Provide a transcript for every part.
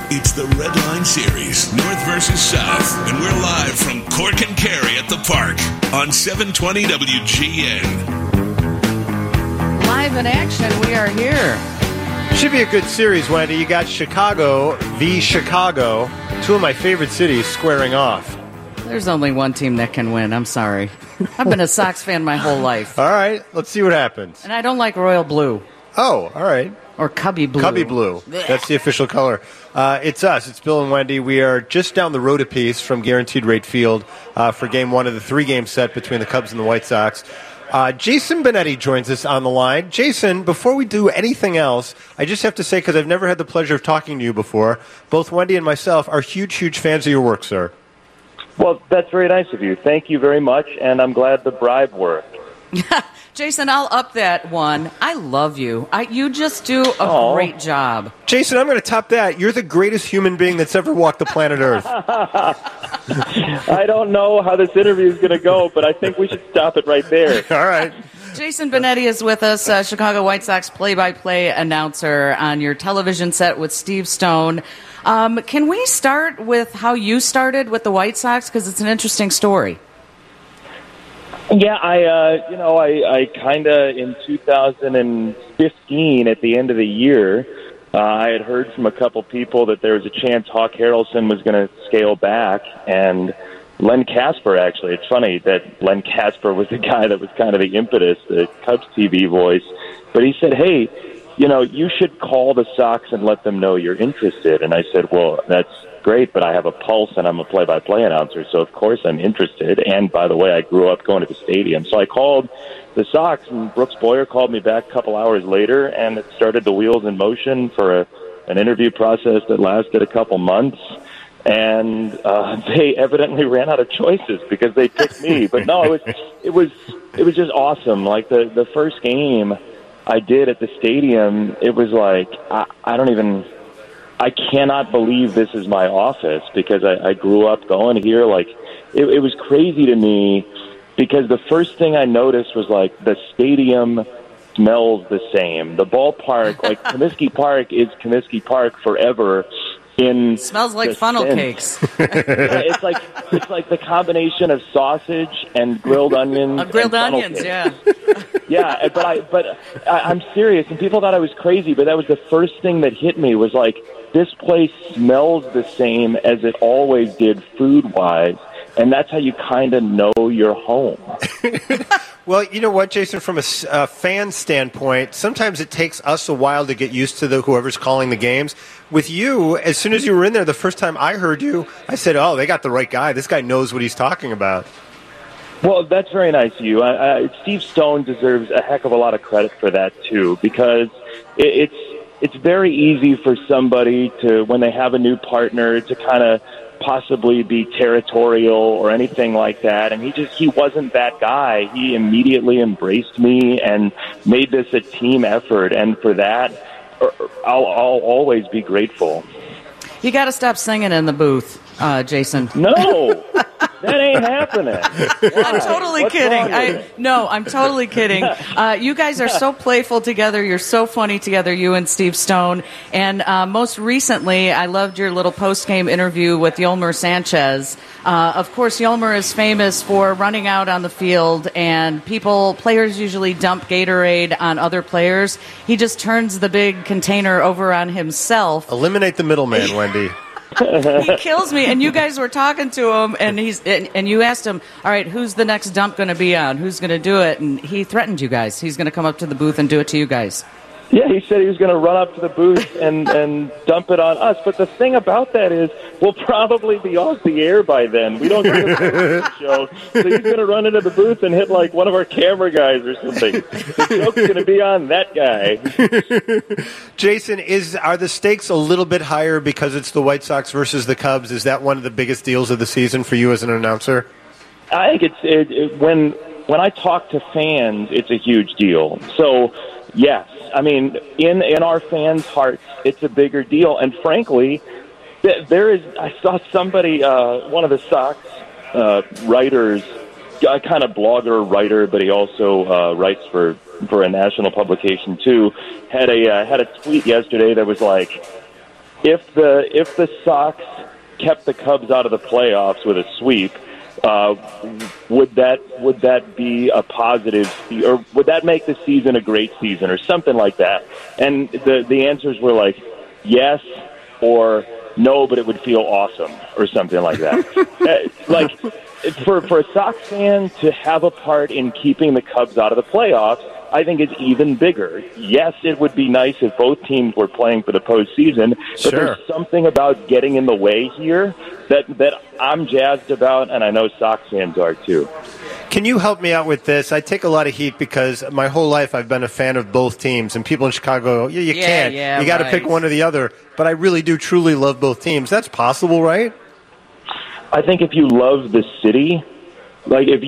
It's the Red Line Series, North versus South, and we're live from Cork and Kerry at the park on 720 WGN. Live in action, we are here. Should be a good series, Wendy. You got Chicago v. Chicago, two of my favorite cities squaring off. There's only one team that can win. I'm sorry. I've been a Sox fan my whole life. All right, let's see what happens. And I don't like royal blue. Oh, all right. Or cubby blue. Cubby blue. That's the official color. It's us. It's Bill and Wendy. We are just down the road a piece from Guaranteed Rate Field for Game 1 of the three-game set between the Cubs and the White Sox. Jason Benetti joins us on the line. Jason, before we do anything else, I just have to say, because I've never had the pleasure of talking to you before, both Wendy and myself are huge, huge fans of your work, sir. Well, that's very nice of you. Thank you very much, and I'm glad the bribe worked. Jason, I'll up that one. I love you. You just do a great job. Jason, I'm going to top that. You're the greatest human being that's ever walked the planet Earth. I don't know how this interview is going to go, but I think we should stop it right there. All right. Jason Benetti is with us, Chicago White Sox play-by-play announcer on your television set with Steve Stone. Can we start with how you started with the White Sox? Because it's an interesting story. Yeah, I kind of in 2015 at the end of the year, I had heard from a couple people that there was a chance Hawk Harrelson was going to scale back, and Len Kasper, actually. It's funny that Len Kasper was the guy that was kind of the impetus, the Cubs TV voice, but he said, hey, you should call the Sox and let them know you're interested. And I said, well, that's great, but I have a pulse and I'm a play-by-play announcer, so of course I'm interested. And by the way, I grew up going to the stadium. So I called the Sox, and Brooks Boyer called me back a couple hours later, and it started the wheels in motion for an interview process that lasted a couple months. And they evidently ran out of choices because they picked me. But no, it was just awesome. Like the first game I did at the stadium, it was like I cannot believe this is my office, because I grew up going here. Like it was crazy to me, because the first thing I noticed was like the stadium smells the same. The ballpark, like Comiskey Park, is Comiskey Park forever. Smells like funnel cakes. Yeah, it's like the combination of sausage and grilled onions. Grilled onions, yeah. Yeah, but I'm serious, and people thought I was crazy, but that was the first thing that hit me, was like, this place smells the same as it always did food-wise, and that's how you kind of know you're home. Well, you know what, Jason, from a fan standpoint, sometimes it takes us a while to get used to whoever's calling the games. With you, as soon as you were in there, the first time I heard you, I said, oh, they got the right guy. This guy knows what he's talking about. Well, that's very nice of you. Steve Stone deserves a heck of a lot of credit for that, too, because it's very easy for somebody to, when they have a new partner, to kind of possibly be territorial or anything like that. And he wasn't that guy. He immediately embraced me and made this a team effort. And for that, I'll always be grateful. You got to stop singing in the booth, Jason. No, that ain't happening. I'm totally kidding. I'm totally kidding. You guys are so playful together. You're so funny together, you and Steve Stone. And most recently, I loved your little post-game interview with Yolmer Sanchez. Of course, Yolmer is famous for running out on the field, and players usually dump Gatorade on other players. He just turns the big container over on himself. Eliminate the middleman, Wendy. He kills me. And you guys were talking to him, and you asked him, all right, who's the next dump going to be on? Who's going to do it? And he threatened you guys. He's going to come up to the booth and do it to you guys. Yeah, he said he was going to run up to the booth and dump it on us. But the thing about that is, we'll probably be off the air by then. We don't get a show. So he's going to run into the booth and hit like one of our camera guys or something. The joke's going to be on that guy. Jason, are the stakes a little bit higher because it's the White Sox versus the Cubs? Is that one of the biggest deals of the season for you as an announcer? I think when I talk to fans, it's a huge deal. So, yes. I mean, in our fans' hearts, it's a bigger deal. And frankly, I saw somebody, one of the Sox writers, a kind of blogger writer, but he also writes for a national publication too, had a tweet yesterday that was like, if the Sox kept the Cubs out of the playoffs with a sweep, would that be a positive, or would that make the season a great season, or something like that? And the answers were like yes or no, but it would feel awesome, or something like that. Like for a Sox fan to have a part in keeping the Cubs out of the playoffs, I think it's even bigger. Yes, it would be nice if both teams were playing for the postseason, but there's something about getting in the way here that I'm jazzed about, and I know Sox fans are too. Can you help me out with this? I take a lot of heat because my whole life I've been a fan of both teams, and people in Chicago, you can't. You got to pick one or the other, but I really do truly love both teams. That's possible, right? I think if you love the city, like if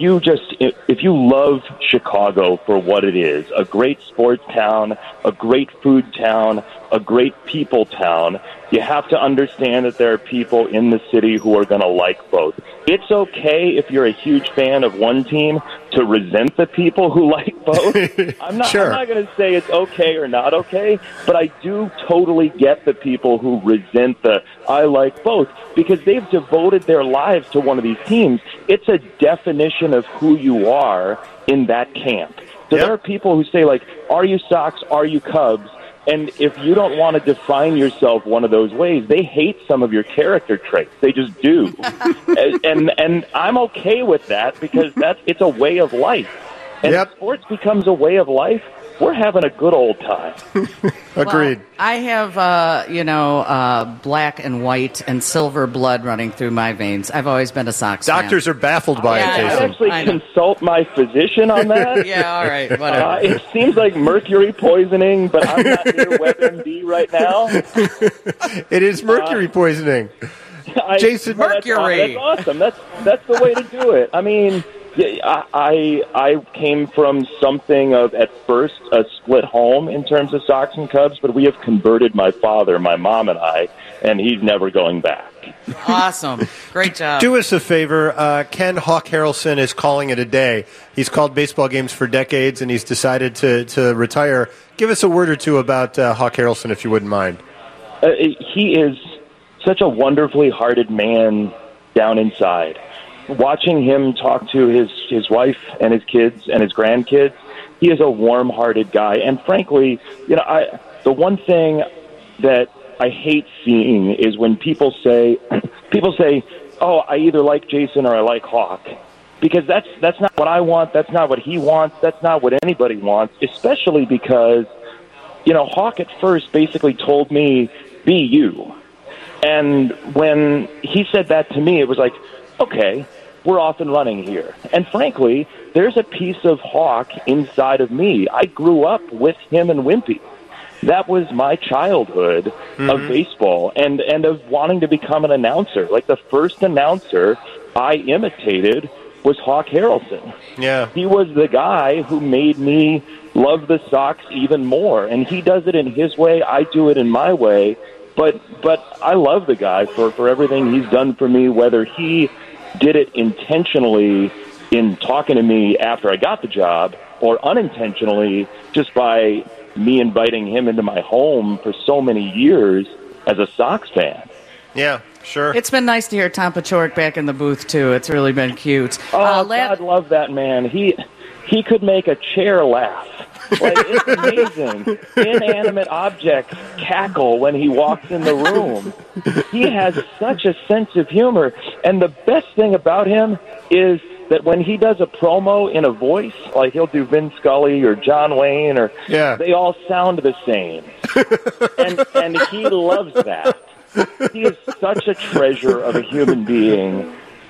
you love Chicago for what it is, a great sports town, a great food town, a great people town, you have to understand that there are people in the city who are going to like both. It's okay if you're a huge fan of one team to resent the people who like both. I'm not going to say it's okay or not okay, but I do totally get the people who resent the I like both, because they've devoted their lives to one of these teams. It's a definition of who you are in that camp. So there are people who say, like, are you Sox, are you Cubs? And if you don't want to define yourself one of those ways, they hate some of your character traits. They just do. and I'm okay with that, because it's a way of life. And if sports becomes a way of life, we're having a good old time. Agreed. Well, I have, black and white and silver blood running through my veins. I've always been a Sox fan. Doctors are baffled by it, Jason. I'd actually consult my physician on that. Yeah, all right, whatever. It seems like mercury poisoning, but I'm not near WebMD right now. It is mercury poisoning. Jason, mercury. That's awesome. That's the way to do it. I mean, I came from something of, at first, a split home in terms of Sox and Cubs, but we have converted my father, my mom, and I, and he's never going back. Awesome. Great job. Do us a favor. Ken Hawk Harrelson is calling it a day. He's called baseball games for decades, and he's decided to retire. Give us a word or two about Hawk Harrelson, if you wouldn't mind. He is such a wonderfully hearted man down inside. Watching him talk to his wife and his kids and his grandkids, he is a warm-hearted guy. And frankly, the one thing that I hate seeing is when people say, "Oh, I either like Jason or I like Hawk," because that's not what I want. That's not what he wants. That's not what anybody wants. Especially because, Hawk at first basically told me, "Be you," and when he said that to me, it was like, okay, we're off and running here. And frankly, there's a piece of Hawk inside of me. I grew up with him and Wimpy. That was my childhood of baseball and of wanting to become an announcer. Like, the first announcer I imitated was Hawk Harrelson. Yeah. He was the guy who made me love the Sox even more. And he does it in his way. I do it in my way. But I love the guy for everything he's done for me, whether he did it intentionally in talking to me after I got the job, or unintentionally just by me inviting him into my home for so many years as a Sox fan. Yeah, sure. It's been nice to hear Tom Paciorek back in the booth, too. It's really been cute. Oh, God, love that man. He could make a chair laugh. Like, it's amazing. Inanimate objects cackle when he walks in the room. He has such a sense of humor. And the best thing about him is that when he does a promo in a voice, like he'll do Vin Scully or John Wayne, or they all sound the same. and he loves that. He is such a treasure of a human being.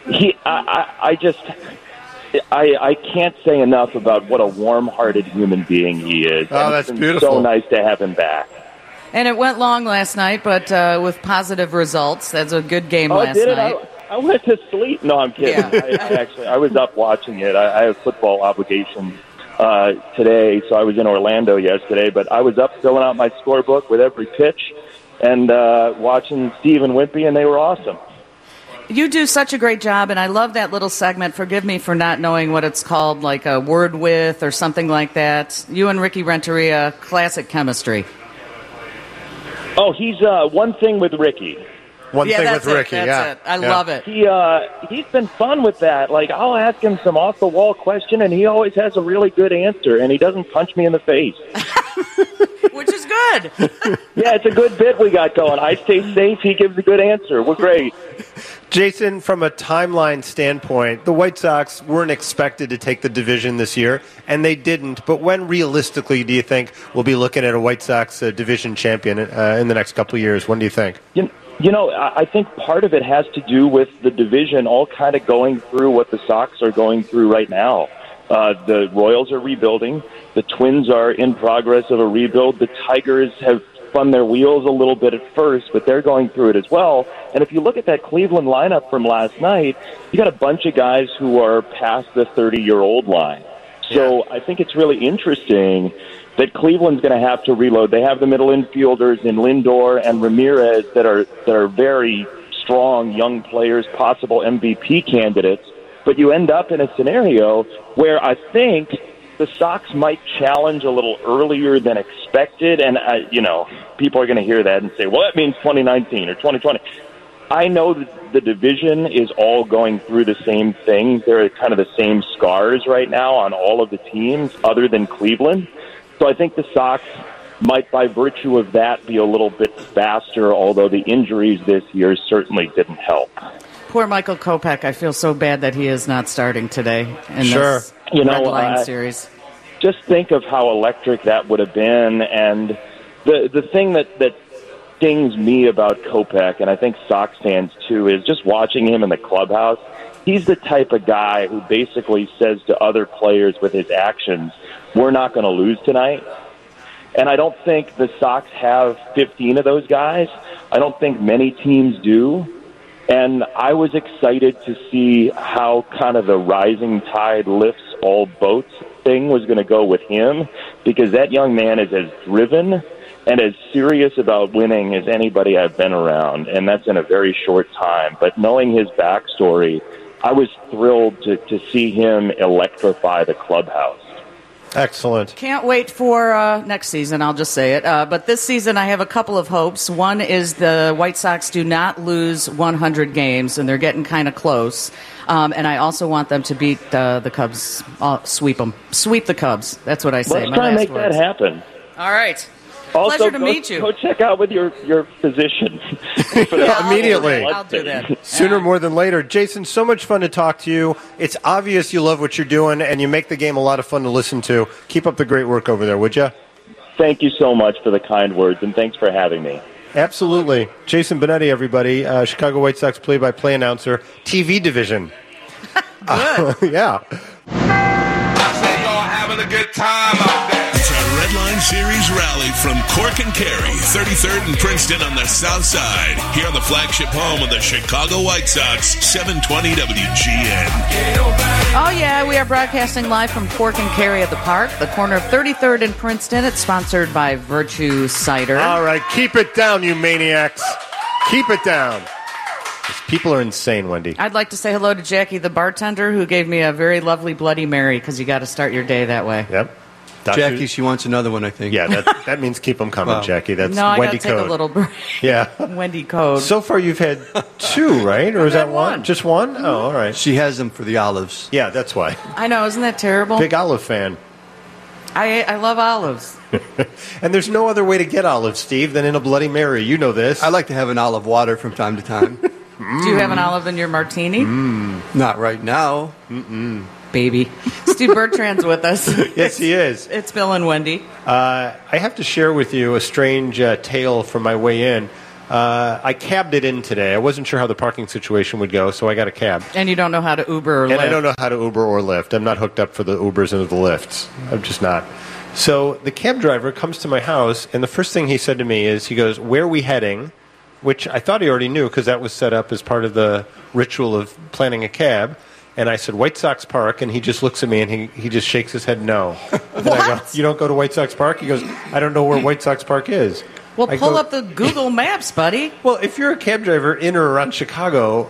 I can't say enough about what a warm-hearted human being he is. Oh, that's beautiful. So nice to have him back. And it went long last night, but with positive results. That's a good game last night. I went to sleep. No, I'm kidding. Yeah. I was up watching it. I have football obligations today, so I was in Orlando yesterday. But I was up filling out my scorebook with every pitch and watching Steve and Wimpy, and they were awesome. You do such a great job, and I love that little segment. Forgive me for not knowing what it's called, like a word with or something like that. You and Ricky Renteria, classic chemistry. Oh, he's one thing with Ricky. One thing with Ricky, That's it. I love it. He's been fun with that. Like, I'll ask him some off-the-wall question, and he always has a really good answer, and he doesn't punch me in the face. Which is good. Yeah, it's a good bit we got going. I stay safe. He gives a good answer. We're great. Jason, from a timeline standpoint, the White Sox weren't expected to take the division this year, and they didn't. But when realistically do you think we'll be looking at a White Sox division champion in the next couple of years? When do you think? You know, I think part of it has to do with the division all kind of going through what the Sox are going through right now. The Royals are rebuilding. The Twins are in progress of a rebuild. The Tigers have spun their wheels a little bit at first, but they're going through it as well. And if you look at that Cleveland lineup from last night, you got a bunch of guys who are past the 30-year-old line. So I think it's really interesting that Cleveland's going to have to reload. They have the middle infielders in Lindor and Ramirez that are very strong young players, possible MVP candidates. But you end up in a scenario where I think the Sox might challenge a little earlier than expected. And, people are going to hear that and say, well, that means 2019 or 2020. I know that the division is all going through the same thing. There are kind of the same scars right now on all of the teams other than Cleveland. So I think the Sox might, by virtue of that, be a little bit faster, although the injuries this year certainly didn't help. Poor Michael Kopech. I feel so bad that he is not starting today in this Red Line series. Just think of how electric that would have been. And the thing that stings me about Kopech, and I think Sox fans too, is just watching him in the clubhouse. He's the type of guy who basically says to other players with his actions, we're not going to lose tonight. And I don't think the Sox have 15 of those guys. I don't think many teams do. And I was excited to see how kind of the rising tide lifts all boats thing was going to go with him, because that young man is as driven and as serious about winning as anybody I've been around, and that's in a very short time. But knowing his backstory, I was thrilled to see him electrify the clubhouse. Excellent. Can't wait for next season, I'll just say it. But this season I have a couple of hopes. One is the White Sox do not lose 100 games, and they're getting kind of close. And I also want them to beat the Cubs, sweep them. Sweep the Cubs. That's what I say. Let's try and make that happen. All right. Also, pleasure to meet you. Go check out with your physician. Immediately. I'll do that. Sooner more than later. Jason, so much fun to talk to you. It's obvious you love what you're doing, and you make the game a lot of fun to listen to. Keep up the great work over there, would you? Thank you so much for the kind words, and thanks for having me. Absolutely. Jason Benetti, everybody, Chicago White Sox play-by-play announcer, TV division. Yeah. I say y'all having a good time out there. It's a Red Line Series rally from Cork and Cary, 33rd and Princeton on the south side. Here on the flagship home of the Chicago White Sox, 720 WGN. Oh, yeah, we are broadcasting live from Cork and Cary at the Park, the corner of 33rd and Princeton. It's sponsored by Virtue Cider. All right, keep it down, you maniacs. Keep it down. These people are insane, Wendy. I'd like to say hello to Jackie, the bartender, who gave me a very lovely Bloody Mary, because you got to start your day that way. Yep. Jackie, she wants another one, I think. Yeah, that means keep them coming, Wow. Jackie. That's No, I Wendy got to take code. a little break. Yeah. Wendy code. So far you've had two, right? Or is that had one? one. Just one? Oh, all right. She has them for the olives. Yeah, that's why. I know, isn't that terrible? Big olive fan. I love olives. And there's no other way to get olives, Steve, than in a Bloody Mary. You know this. I like to have an olive water from time to time. Do you have an olive in your martini? Not right now. Baby. Steve Bertrand's with us. Yes, he is. It's Bill and Wendy. I have to share with you a strange tale from my way in. I cabbed it in today. I wasn't sure how the parking situation would go, so I got a cab. And you don't know how to Uber or Lyft. And I don't know how to Uber or Lyft. I'm not hooked up for the Ubers and the Lyfts. I'm just not. So the cab driver comes to my house, and the first thing he said to me is, he goes, "Where are we heading?" Which I thought he already knew, because that was set up as part of the ritual of planning a cab. And I said, White Sox Park, and he just looks at me and he just shakes his head no. And I go, "You don't go to White Sox Park?" He goes, "I don't know where White Sox Park is." Well, I pull go, up the Google Maps, buddy. Well, if you're a cab driver in or around Chicago,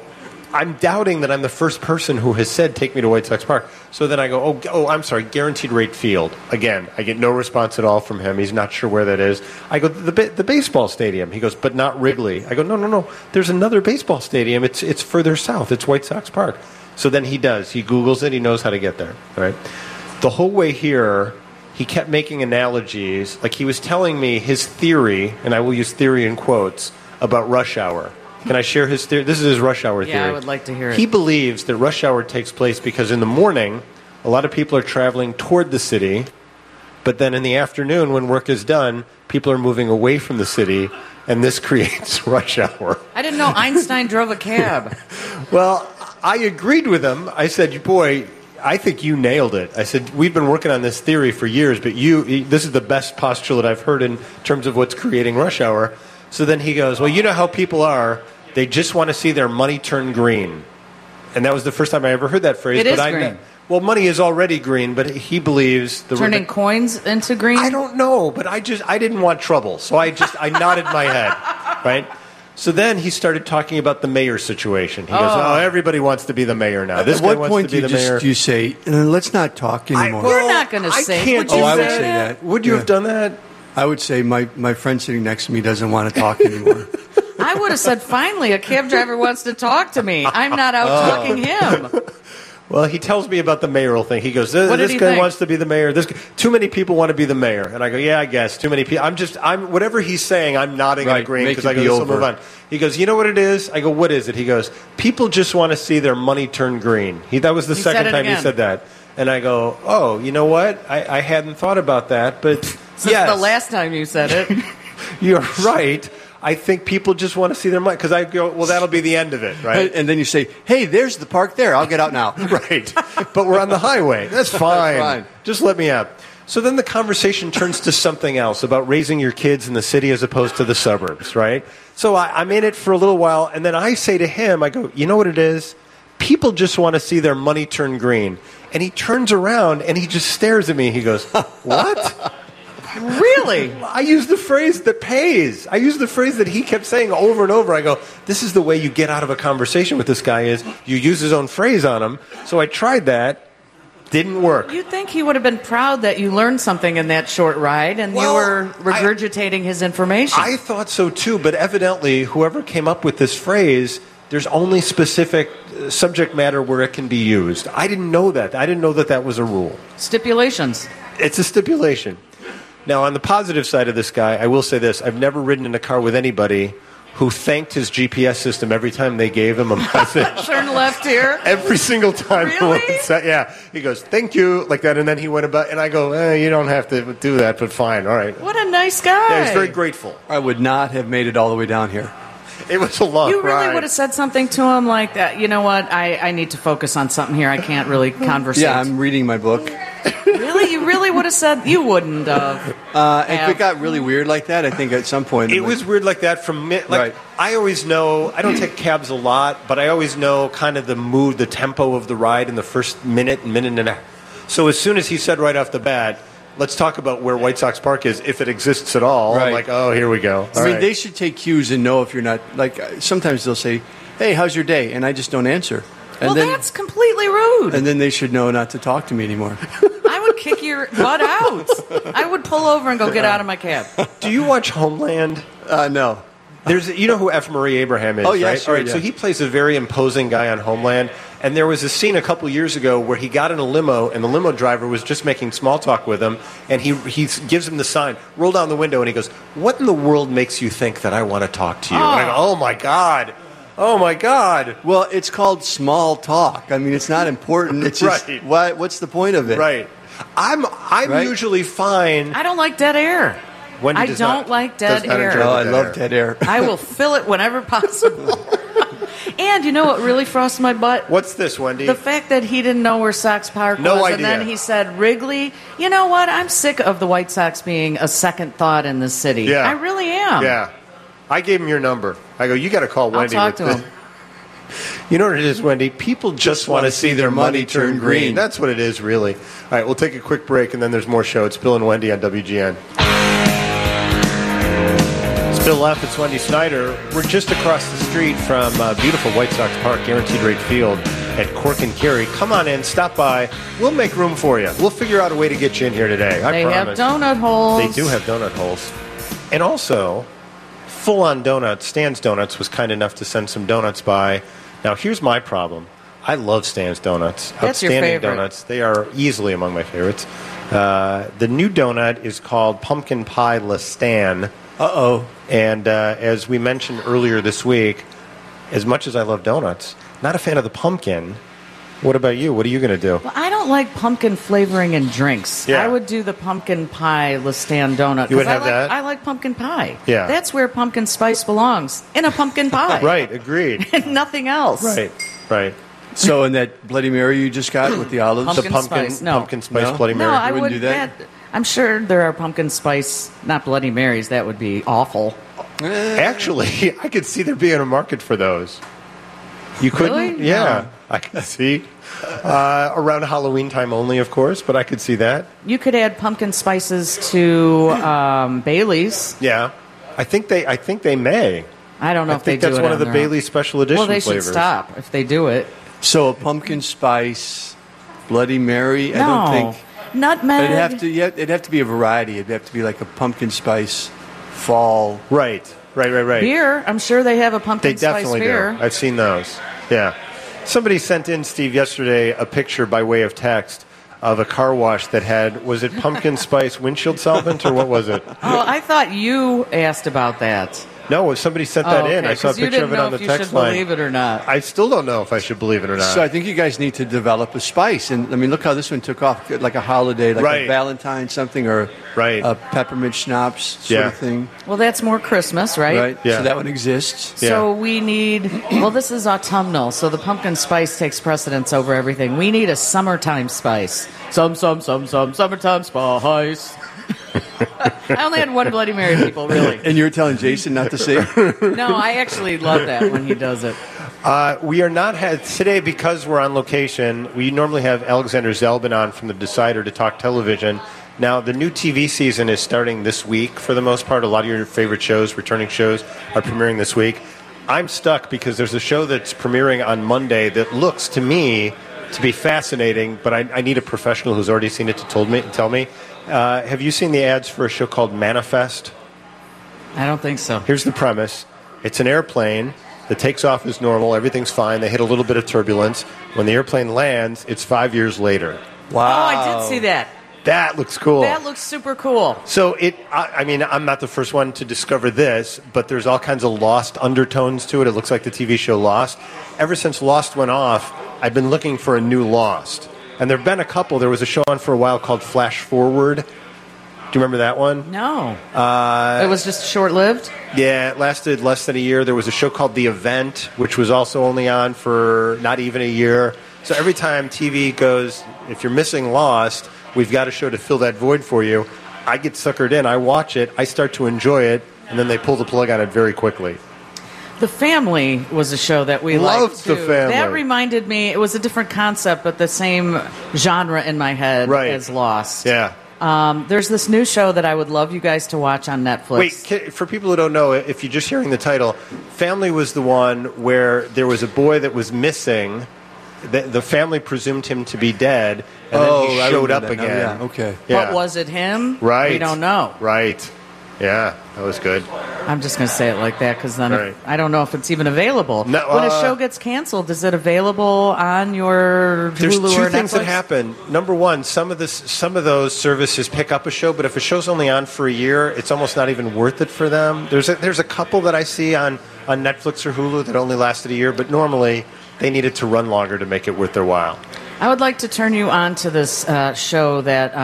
I'm doubting that I'm the first person who has said, take me to White Sox Park. So then I go, I'm sorry, Guaranteed Rate Field. Again, I get no response at all from him. He's not sure where that is. I go, the baseball stadium. He goes, but not Wrigley. I go, no. There's another baseball stadium. It's further south. It's White Sox Park. So then he does. He Googles it. He knows how to get there. All right. The whole way here, he kept making analogies. Like he was telling me his theory, and I will use theory in quotes, about rush hour. Can I share his theory? This is his rush hour theory. Yeah, I would like to hear it. He believes that rush hour takes place because in the morning, a lot of people are traveling toward the city, but then in the afternoon, when work is done, people are moving away from the city, and this creates rush hour. I didn't know Einstein drove a cab. Well, I agreed with him. I said, boy, I think you nailed it. I said, we've been working on this theory for years, but this is the best postulate I've heard in terms of what's creating rush hour. So then he goes, well, you know how people are. They just want to see their money turn green. And that was the first time I ever heard that phrase. It is green. Well, money is already green, but he believes... Turning coins into green? I don't know, but I didn't want trouble. So I nodded my head, right? So then he started talking about the mayor situation. He goes, everybody wants to be the mayor now. This At guy what wants point to be the mayor. do you say, let's not talk anymore? You're not going to say. Would you I would say say that. Would you have done that? I would say my friend sitting next to me doesn't want to talk anymore. I would have said, finally, a cab driver wants to talk to me. I'm not out talking him. Well, he tells me about the mayoral thing. He goes, this guy think? wants to be the mayor. Too many people want to be the mayor. And I go, yeah, I guess. Too many people. Whatever he's saying, I'm nodding and agreeing because I go, this will move on. He goes, you know what it is? I go, what is it? He goes, people just want to see their money turn green. That was the second time he said that. And I go, oh, you know what? I hadn't thought about that, but Since the last time you said it. You're right. I think people just want to see their money because I go, well, that'll be the end of it, right? And then you say, hey, there's the park there. I'll get out now. Right. But we're on the highway. That's fine. That's fine. Just let me out. So then the conversation turns to something else about raising your kids in the city as opposed to the suburbs, right? So I'm in it for a little while, and then I say to him, I go, you know what it is? People just want to see their money turn green. And he turns around, and he just stares at me. He goes, what? Really? I use the phrase that pays. I use the phrase that he kept saying over and over. I go, this is the way you get out of a conversation with this guy is you use his own phrase on him. So I tried that. Didn't work. You'd think he would have been proud that you learned something in that short ride and you were regurgitating his information. I thought so too, but evidently whoever came up with this phrase, there's only specific subject matter where it can be used. I didn't know that. I didn't know that that was a rule. Stipulations. It's a stipulation. Now, on the positive side of this guy, I will say this. I've never ridden in a car with anybody who thanked his GPS system every time they gave him a message. Turn left here. Every single time. Really? Yeah. He goes, thank you, like that, and then he went about, and I go, you don't have to do that, but fine, all right. What a nice guy. Yeah, he's very grateful. I would not have made it all the way down here. It was a long You really ride. would have said something to him like that. You know what? I need to focus on something here. I can't really conversate. Yeah, I'm reading my book. Really? You really would have said you wouldn't have. If it got really weird like that, I think at some point... It was weird like that from me. Right. I always know, I don't take cabs a lot, but I always know kind of the mood, the tempo of the ride in the first minute and a half. So as soon as he said right off the bat, let's talk about where White Sox Park is, if it exists at all. Right. I'm like, oh, here we go. I mean, they should take cues and know if you're not... Like, sometimes they'll say, hey, how's your day? And I just don't answer. And Well, that's completely rude. And then they should know not to talk to me anymore. I would kick your butt out. I would pull over and go get out of my cab. Do you watch Homeland? No. You know who F. Murray Abraham is, Oh, yeah, right? sure, All right, yeah. so he plays a very imposing guy on Homeland. And there was a scene a couple years ago where he got in a limo, and the limo driver was just making small talk with him, and he gives him the sign, roll down the window, and he goes, what in the world makes you think that I want to talk to you? And I go, oh, my God. Oh, my God. Well, it's called small talk. I mean, it's not important. It's just, Right. what's the point of it? Right. I'm Right? usually fine. I don't like dead air. Wendy I does don't not- like does dead not air. enjoy Oh, I dead love air. dead air. I will fill it whenever possible. And you know what really frosts my butt? What's this, Wendy? The fact that he didn't know where Sox Park No was, idea. and then he said Wrigley. You know what? I'm sick of the White Sox being a second thought in this city. Yeah. I really am. Yeah. I gave him your number. I go, you got to call I'll Wendy. talk to with him. this. You know what it is, Wendy? People just want to see their money turn green. That's what it is, really. All right, we'll take a quick break, and then there's more show. It's Bill and Wendy on WGN. Bill Leff, it's Wendy Snyder. We're just across the street from beautiful White Sox Park, Guaranteed Rate Field at Cork and Carey. Come on in, stop by. We'll make room for you. We'll figure out a way to get you in here today. I promise. They have donut holes. They do have donut holes. And also, full-on donuts. Stan's Donuts was kind enough to send some donuts by. Now, here's my problem. I love Stan's Donuts. That's your Outstanding favorite. donuts. They are easily among my favorites. The new donut is called Pumpkin Pie Le Stan. Uh-oh. And as we mentioned earlier this week, as much as I love donuts, not a fan of the pumpkin. What about you? What are you going to do? Well, I don't like pumpkin flavoring in drinks. Yeah. I would do the pumpkin pie Le Stan donut. You would 'cause have that? I like pumpkin pie. Yeah. That's where pumpkin spice belongs, in a pumpkin pie. Right, agreed. And nothing else. Right. So in that Bloody Mary you just got with the olives? Pumpkin The spice, no. pumpkin spice No? Bloody No, Mary. I wouldn't wouldn't do that? I'm sure there are pumpkin spice, not Bloody Marys. That would be awful. Actually, I could see there being a market for those. You couldn't? Really? Yeah, No. I could see. Around Halloween time only, of course, but I could see that. You could add pumpkin spices to Bailey's. Yeah, I think they may. I don't know I if they think do that's it one on of the their Bailey's own. special edition Well, they flavors. should stop if they do it. So a pumpkin spice Bloody Mary? I No. don't think. Nutmeg. It'd have to be a variety. It'd have to be like a pumpkin spice fall. Right. Beer. I'm sure they have a pumpkin They spice definitely beer. do. I've seen those. Yeah. Somebody sent in, Steve, yesterday a picture by way of text of a car wash that had, was it pumpkin spice windshield solvent or what was it? Oh, I thought you asked about that. No, somebody sent that in. Okay, I saw a 'cause you picture didn't of it know on the if you text should line. believe it or not. I still don't know if I should believe it or not. So I think you guys need to develop a spice. And I mean, look how this one took off, like a holiday, like Right. a Valentine something, or Right. a peppermint schnapps sort Yeah. of thing. Well, that's more Christmas, right? Right? Yeah. So that one exists. So we need, well, this is autumnal, so the pumpkin spice takes precedence over everything. We need a summertime spice. Summertime spice. I only had one Bloody Mary, people, really. And you were telling Jason not to say? No, I actually love that when he does it. We are not today because we're on location. We normally have Alexander Zelbin on from the Decider to talk television. Now, the new TV season is starting this week for the most part. A lot of your favorite shows, returning shows, are premiering this week. I'm stuck because there's a show that's premiering on Monday that looks to me to be fascinating, but I need a professional who's already seen it to tell me. Have you seen the ads for a show called Manifest? I don't think so. Here's the premise. It's an airplane that takes off as normal. Everything's fine. They hit a little bit of turbulence. When the airplane lands, it's 5 years later. Wow. Oh, I did see that. That looks cool. That looks super cool. So I mean, I'm not the first one to discover this, but there's all kinds of Lost undertones to it. It looks like the TV show Lost. Ever since Lost went off, I've been looking for a new Lost. And there have been a couple. There was a show on for a while called Flash Forward. Do you remember that one? No. It was just short-lived? Yeah, it lasted less than a year. There was a show called The Event, which was also only on for not even a year. So every time TV goes, if you're missing Lost, we've got a show to fill that void for you. I get suckered in. I watch it. I start to enjoy it. And then they pull the plug on it very quickly. The Family was a show that we Loved liked, too. The Family. That reminded me, it was a different concept, but the same genre in my head Right. as Lost. Yeah. There's this new show that I would love you guys to watch on Netflix. Wait, for people who don't know, if you're just hearing the title, Family was the one where there was a boy that was missing. The family presumed him to be dead, and then he I showed up remember that again. now. Yeah, okay. Yeah. But was it him? Right. We don't know. Right. Yeah, that was good. I'm just going to say it like that because then Right. I don't know if it's even available. No, when a show gets canceled, is it available on your There's Hulu two or things Netflix? that happen. Number one, some of those services pick up a show, but if a show's only on for a year, it's almost not even worth it for them. There's a couple that I see on Netflix or Hulu that only lasted a year, but normally they need it to run longer to make it worth their while. I would like to turn you on to this show that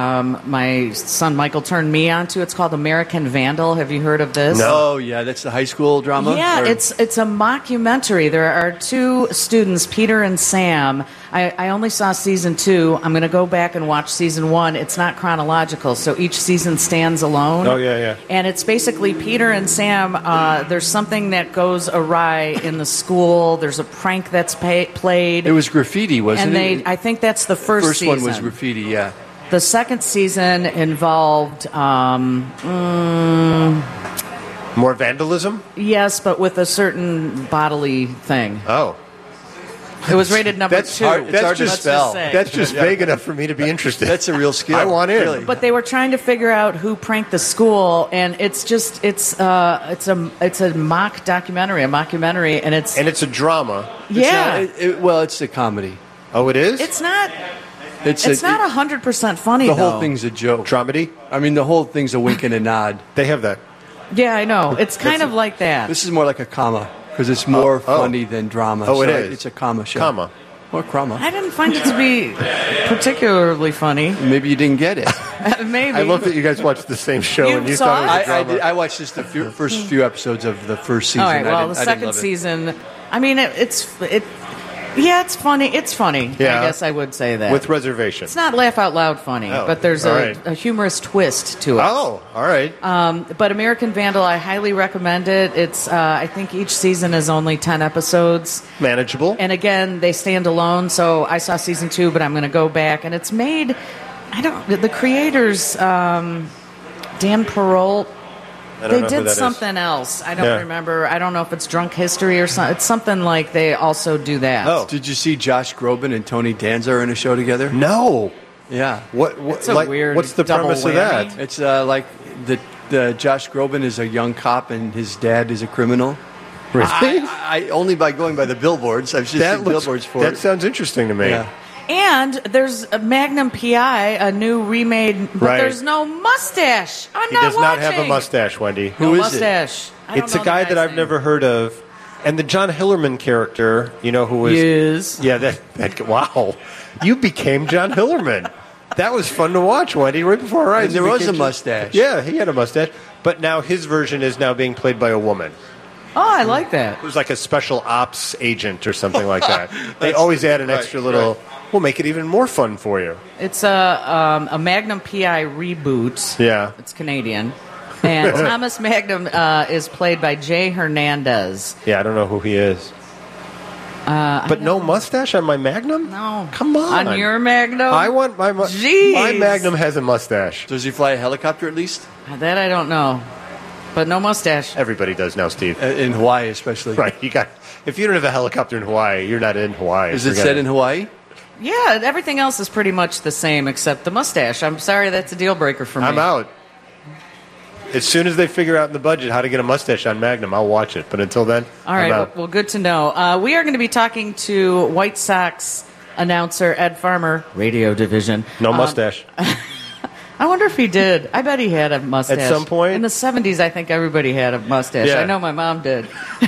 my son Michael turned me on to. It's called American Vandal. Have you heard of this? Oh, yeah, that's the high school drama? Yeah, Or- it's a mockumentary. There are two students, Peter and Sam. I only saw season 2. I'm going to go back and watch season 1. It's not chronological, so each season stands alone. Oh, yeah. And it's basically Peter and Sam. There's something that goes awry in the school. There's a prank that's played. It was graffiti, wasn't and it? I think that's the first First season. one was graffiti, yeah. The second season involved More vandalism? Yes, but with a certain bodily thing. Oh. It was rated number That's 2. hard- that's hard to Let's just spell. say. That's just vague enough for me to be interested. That's a real skill. I want in. Really. But they were trying to figure out who pranked the school, and it's a mock documentary, a mockumentary, and it's And it's a drama. yeah. It's a comedy. Oh, it is? It's not It's not 100% funny. the though. whole thing's a joke. Dramedy? I mean, the whole thing's a wink and a nod. They have that. Yeah, I know. It's kind of like that. This is more like a comma because it's more funny than drama. Oh, it So is. It's a comma show. Comma. Or comma. I didn't find it to be particularly funny. Maybe you didn't get it. Maybe. I love that you guys watched the same show You and you saw thought it was a it? drama. I watched just the first few episodes of the first season. All right. Well, the I didn't second love it. season. I mean, it's funny. It's funny. Yeah. I guess I would say that. With reservation. It's not laugh out loud funny, Oh, but there's all a, right. a humorous twist to it. Oh, all right. But American Vandal, I highly recommend it. It's I think each season is only 10 episodes. Manageable. And again, they stand alone. So I saw season 2, but I'm going to go back. And it's made, the creators, Dan Perrault, I don't they know who did that is. something else. I don't Yeah. remember. I don't know if it's Drunk History or something. It's something like they also do that. Oh. Did you see Josh Groban and Tony Danza are in a show together? No. Yeah. What It's a weird what's the double premise of whammy. that? It's like the Josh Groban is a young cop and his dad is a criminal. Really? I only by going by the billboards. I've just seen billboards for that it. sounds interesting to me. Yeah. And there's a Magnum PI, a new remade, but Right. there's no mustache. I'm He not does not have a watching. mustache, Wendy. No Who is it? mustache. I don't It's a know guy the that guy's I've name. never heard of. And the John Hillerman character, you know, who was... Yes. Yeah, that wow. You became John Hillerman. That was fun to watch, Wendy, right before our eyes. And there you was became a mustache. Yeah, he had a mustache. But now his version is now being played by a woman. Oh, I like that. Who's like a special ops agent or something like that. They always add an extra little... We'll make it even more fun for you. It's a Magnum PI reboot. Yeah. It's Canadian. And Thomas Magnum is played by Jay Hernandez. Yeah, I don't know who he is. But no mustache on my Magnum? No. Come on. On your Magnum? I want my Jeez. my Magnum has a mustache. Does he fly a helicopter at least? That I don't know. But no mustache. Everybody does now, Steve. In Hawaii, especially. Right? If you don't have a helicopter in Hawaii, you're not in Hawaii. Is it Forget set in Hawaii? Yeah, everything else is pretty much the same except the mustache. I'm sorry, that's a deal breaker for me. I'm out. As soon as they figure out in the budget how to get a mustache on Magnum, I'll watch it. But until then, All I'm right, out. well, good to know. We are going to be talking to White Sox announcer Ed Farmer, radio division. No mustache. I wonder if he did. I bet he had a mustache. At some point? In the 70s, I think everybody had a mustache. Yeah. I know my mom did.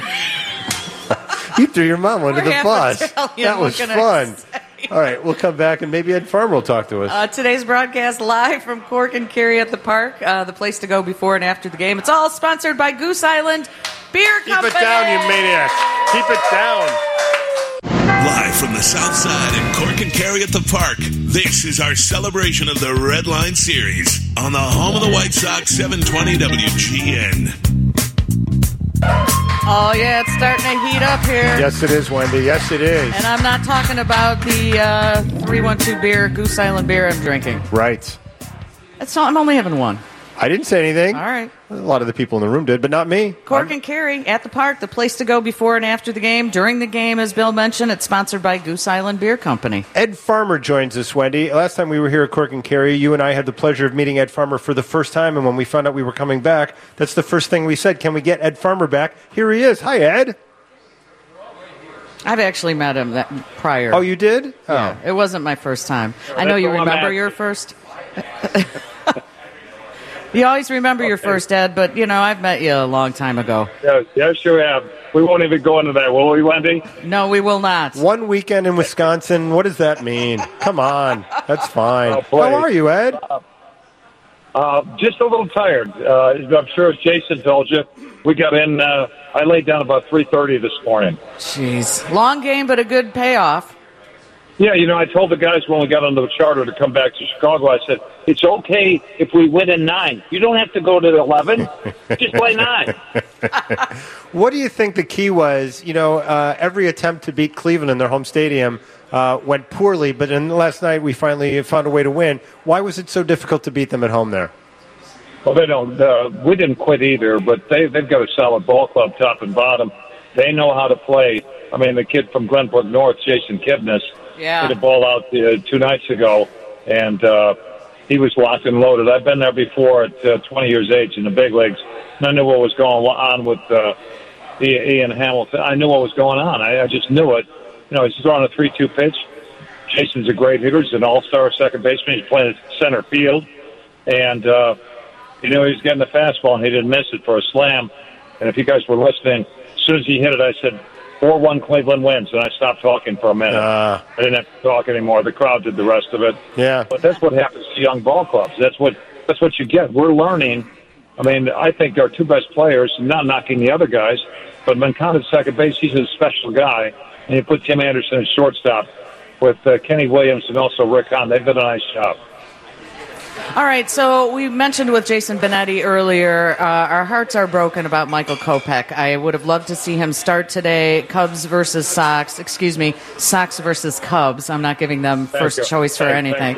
You threw your mom under We're the half bus. Italian, That was what can I fun. say? All right, we'll come back and maybe Ed Farmer will talk to us. Today's broadcast live from Cork and Kerry at the park, the place to go before and after the game. It's all sponsored by Goose Island Beer Keep Company. it down, you maniacs. Keep it down. Live from the South Side in Cork and Kerry at the park, this is our celebration of the Red Line Series on the home of the White Sox, 720 WGN. Oh, yeah, it's starting to heat up here. Yes, it is, Wendy. Yes, it is. And I'm not talking about the 312 beer, Goose Island beer I'm drinking. Right. I'm only having one. I didn't say anything. All right. A lot of the people in the room did, but not me. Cork and Kerry at the park, the place to go before and after the game. During the game, as Bill mentioned, it's sponsored by Goose Island Beer Company. Ed Farmer joins us, Wendy. Last time we were here at Cork and Kerry, you and I had the pleasure of meeting Ed Farmer for the first time, and when we found out we were coming back, that's the first thing we said, can we get Ed Farmer back? Here he is. Hi, Ed. I've actually met him prior. Oh, you did? Yeah, it wasn't my first time. I know you all I'm remember asking. your first. You always remember your first, Ed, but, I've met you a long time ago. Yes, you have. We won't even go into that, will we, Wendy? No, we will not. One weekend in Wisconsin, what does that mean? Come on. That's fine. Oh, boy. How are you, Ed? Just a little tired. I'm sure as Jason told you, we got in. I laid down about 3:30 this morning. Jeez. Long game, but a good payoff. Yeah, I told the guys when we got on the charter to come back to Chicago, I said, it's okay if we win in 9. You don't have to go to 11. Just play 9. What do you think the key was? Every attempt to beat Cleveland in their home stadium went poorly, but then last night we finally found a way to win. Why was it so difficult to beat them at home there? Well, they don't. We didn't quit either, but they've got a solid ball club, top and bottom. They know how to play. I mean, the kid from Glenbrook North, Jason Kipnis, hit a ball out 2 nights ago, and he was locked and loaded. I've been there before at 20 years age in the big leagues, and I knew what was going on with Ian Hamilton. I knew what was going on. I just knew it. You know, he's throwing a 3-2 pitch. Jason's a great hitter. He's an all-star second baseman. He's playing center field, and he was getting the fastball, and he didn't miss it for a slam. And if you guys were listening, as soon as he hit it, I said, 4-1 Cleveland wins, and I stopped talking for a minute. I didn't have to talk anymore. The crowd did the rest of it. Yeah. But that's what happens to young ball clubs. That's what you get. We're learning. I mean, I think our two best players, not knocking the other guys, but Moncada's second base, he's a special guy. And you put Tim Anderson at shortstop with Kenny Williams and also Rick Hahn. They've done a nice job. All right, so we mentioned with Jason Benetti earlier, our hearts are broken about Michael Kopech. I would have loved to see him start today, Sox versus Cubs. I'm not giving them first choice for anything.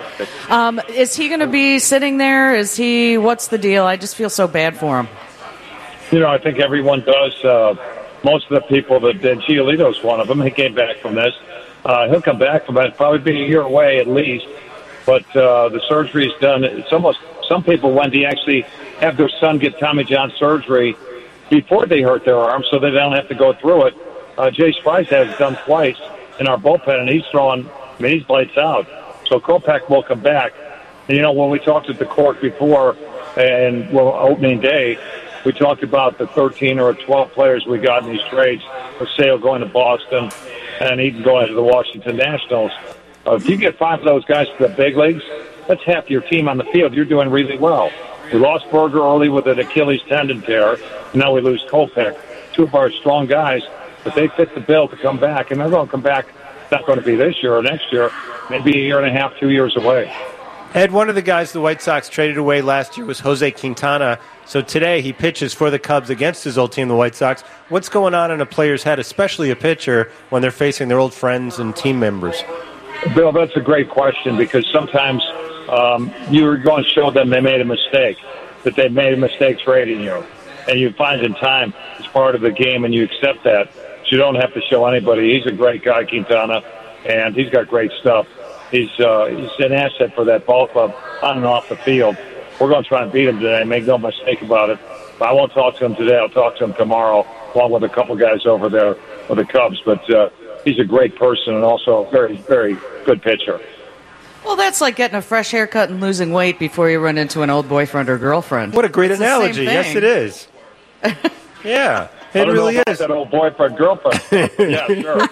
Is he going to be sitting there? What's the deal? I just feel so bad for him. You know, I think everyone does. Most of the people Giolito's one of them. He came back from this. He'll come back from it. Probably be a year away at least. But the surgery's done. It's almost some people, Wendy, actually have their son get Tommy John surgery before they hurt their arm, so they don't have to go through it. Jay Sprice has done twice in our bullpen, and he's throwing. I mean, he's lights out. So Kopech will come back. And, you know, when we talked at the court before, and opening day, we talked about the 13 or 12 players we got in these trades. With Sale going to Boston, and Eaton going to the Washington Nationals. If you get 5 of those guys to the big leagues, that's half your team on the field. You're doing really well. We lost Berger early with an Achilles tendon tear, and now we lose Kopech. 2 of our strong guys, but they fit the bill to come back, and they're going to come back. It's not going to be this year or next year, maybe a year and a half, 2 years away. Ed, one of the guys the White Sox traded away last year was Jose Quintana. So today he pitches for the Cubs against his old team, the White Sox. What's going on in a player's head, especially a pitcher, when they're facing their old friends and team members? Bill, that's a great question because sometimes you're going to show them they made a mistake, that they made a mistake trading you. And you find in time it's part of the game and you accept that. So you don't have to show anybody. He's a great guy, Quintana, and he's got great stuff. He's an asset for that ball club on and off the field. We're going to try and beat him today, make no mistake about it. But I won't talk to him today. I'll talk to him tomorrow, along with a couple guys over there with the Cubs. But he's a great person and also a very, very good pitcher. Well, that's like getting a fresh haircut and losing weight before you run into an old boyfriend or girlfriend. What a great analogy. Yes, it is. Yeah, it really is. That old boyfriend, girlfriend. Yeah, sure.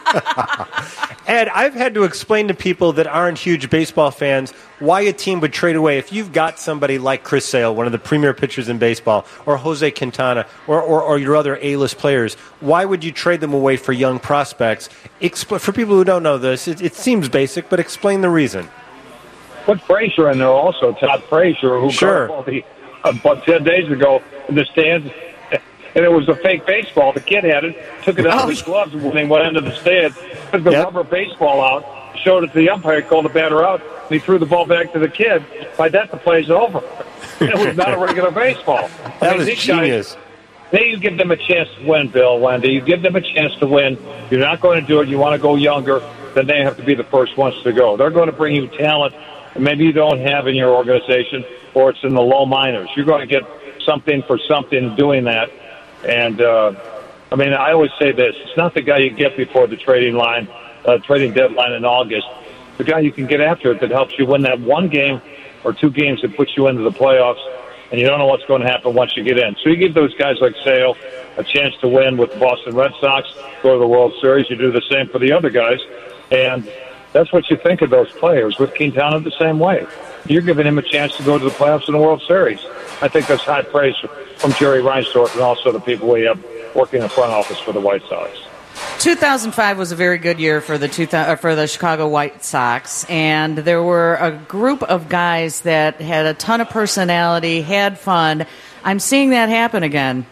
Ed, I've had to explain to people that aren't huge baseball fans why a team would trade away. If you've got somebody like Chris Sale, one of the premier pitchers in baseball, or Jose Quintana, or your other A-list players, why would you trade them away for young prospects? For people who don't know this, it seems basic, but explain the reason. Put Frazier in there also, Todd Frazier, who got about 10 days ago in the stands. And it was a fake baseball. The kid had it, took it out of his gloves when he went into the stands, took the rubber baseball out, showed it to the umpire, called the batter out, and he threw the ball back to the kid. By that, the play's over. It was not a regular baseball. That was genius. You give them a chance to win, Bill, Wendy. You give them a chance to win. You're not going to do it. You want to go younger, then they have to be the first ones to go. They're going to bring you talent that maybe you don't have in your organization, or it's in the low minors. You're going to get something for something doing that. And, I mean, I always say this. It's not the guy you get before the trading deadline in August. The guy you can get after it that helps you win that one game or 2 games that puts you into the playoffs, and you don't know what's going to happen once you get in. So you give those guys like Sale a chance to win with the Boston Red Sox, go to the World Series. You do the same for the other guys. And that's what you think of those players. With Quintana the same way. You're giving him a chance to go to the playoffs in the World Series. I think that's high praise from Jerry Reinsdorf and also the people we have working in the front office for the White Sox. 2005 was a very good year for the Chicago White Sox, and there were a group of guys that had a ton of personality, had fun. I'm seeing that happen again.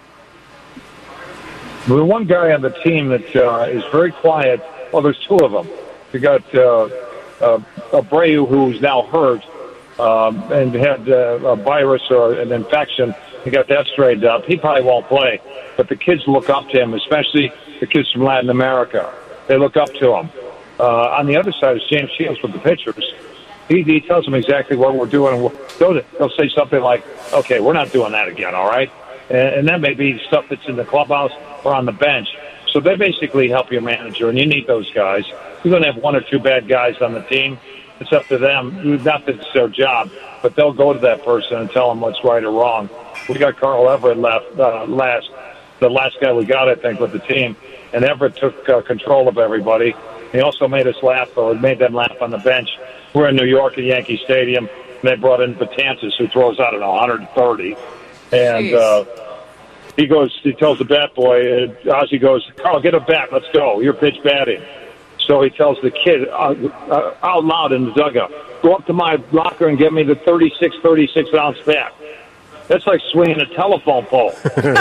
The one guy on the team that is very quiet, well, there's 2 of them. You got Abreu, who's now hurt, and had a virus or an infection, he got that straightened up, he probably won't play. But the kids look up to him, especially the kids from Latin America. They look up to him. On the other side is James Shields with the pitchers. He tells them exactly what we're doing. They'll say something like, okay, we're not doing that again, all right? And that may be stuff that's in the clubhouse or on the bench. So they basically help your manager, and you need those guys. You're going to have one or two bad guys on the team. It's up to them. Not that it's their job, but they'll go to that person and tell them what's right or wrong. We got Carl Everett left the last guy we got, I think, with the team. And Everett took control of everybody. He also made us laugh, or made them laugh on the bench. We're in New York at Yankee Stadium, and they brought in Betances, who throws out at 130. And he tells the bat boy, Ozzie goes, Carl, get a bat, let's go. You're pitch batting. So he tells the kid out loud in the dugout, go up to my locker and get me the 36-ounce bat. That's like swinging a telephone pole.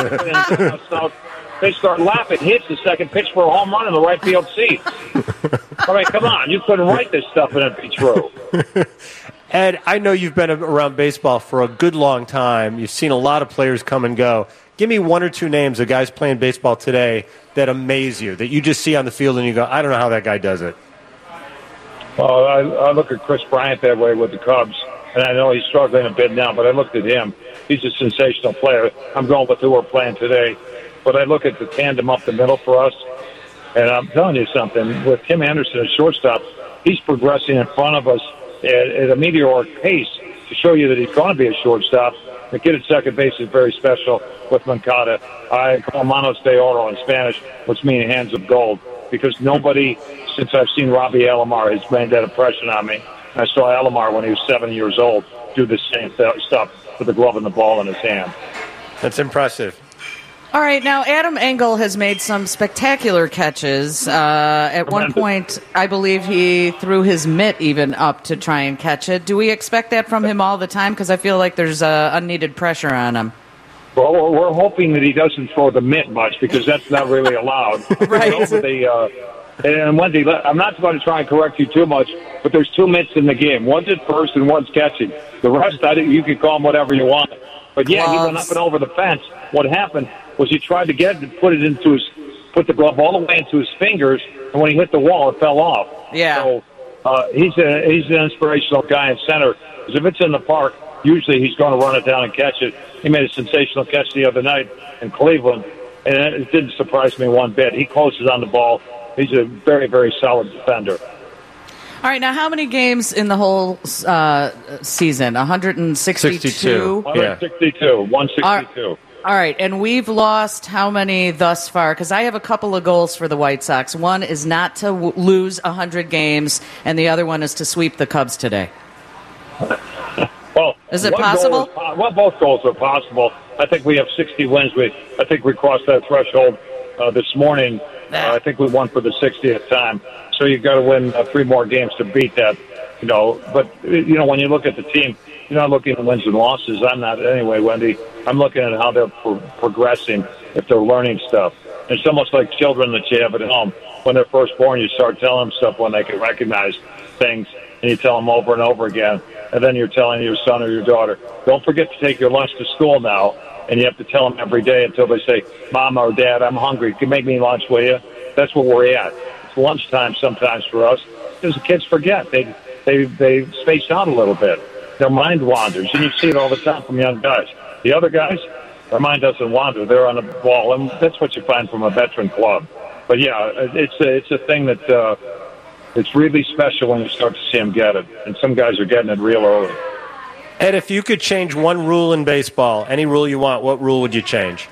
They start laughing. He hits the second pitch for a home run in the right field seat. I mean, come on. You couldn't write this stuff and it'd be true. Ed, I know you've been around baseball for a good long time. You've seen a lot of players come and go. Give me one or two names of guys playing baseball today that amaze you, that you just see on the field and you go, I don't know how that guy does it. Well, I look at Chris Bryant that way with the Cubs, and I know he's struggling a bit now, but I looked at him. He's a sensational player. I'm going with who we're playing today. But I look at the tandem up the middle for us, and I'm telling you something. With Tim Anderson at shortstop, he's progressing in front of us at a meteoric pace to show you that he's going to be a shortstop. The kid at second base is very special with Moncada. I call Manos de Oro in Spanish, which means hands of gold, because nobody, since I've seen Robbie Alomar, has made that impression on me. I saw Alomar when he was 7 years old do the same stuff with the glove and the ball in his hand. That's impressive. All right, now Adam Engel has made some spectacular catches. At one point, I believe he threw his mitt even up to try and catch it. Do we expect that from him all the time? Because I feel like there's unneeded pressure on him. Well, we're hoping that he doesn't throw the mitt much, because that's not really allowed. Right. And Wendy, I'm not going to try and correct you too much, but there's two mitts in the game. One's at first and one's catching. The rest, you can call them whatever you want. But yeah, he went up and over the fence. What happened was he tried to get it and put the glove all the way into his fingers, and when he hit the wall, it fell off. Yeah. So he's an inspirational guy in center, because if it's in the park, usually he's going to run it down and catch it. He made a sensational catch the other night in Cleveland, and it didn't surprise me one bit. He closes on the ball. He's a very, very solid defender. All right, now how many games in the whole season? 162? 162. 162. All right, and we've lost how many thus far? Because I have a couple of goals for the White Sox. One is not to lose 100 games, and the other one is to sweep the Cubs today. Well, is it possible? Both goals are possible. I think we have 60 wins. I think we crossed that threshold this morning. I think we won for the 60th time. So you've got to win 3 more games to beat that. But when you look at the team, you're not looking at wins and losses. I'm not anyway, Wendy. I'm looking at how they're progressing, if they're learning stuff. It's almost like children that you have at home. When they're first born, you start telling them stuff when they can recognize things, and you tell them over and over again. And then you're telling your son or your daughter, don't forget to take your lunch to school now. And you have to tell them every day until they say, Mom or Dad, I'm hungry. Can you make me lunch, will you? That's where we're at. It's lunchtime sometimes for us, because the kids forget. They space out a little bit. Their mind wanders, and you see it all the time from young guys. The other guys, their mind doesn't wander. They're on the ball, and that's what you find from a veteran club. But, yeah, it's a thing that it's really special when you start to see them get it, and some guys are getting it real early. Ed, if you could change one rule in baseball, any rule you want, what rule would you change?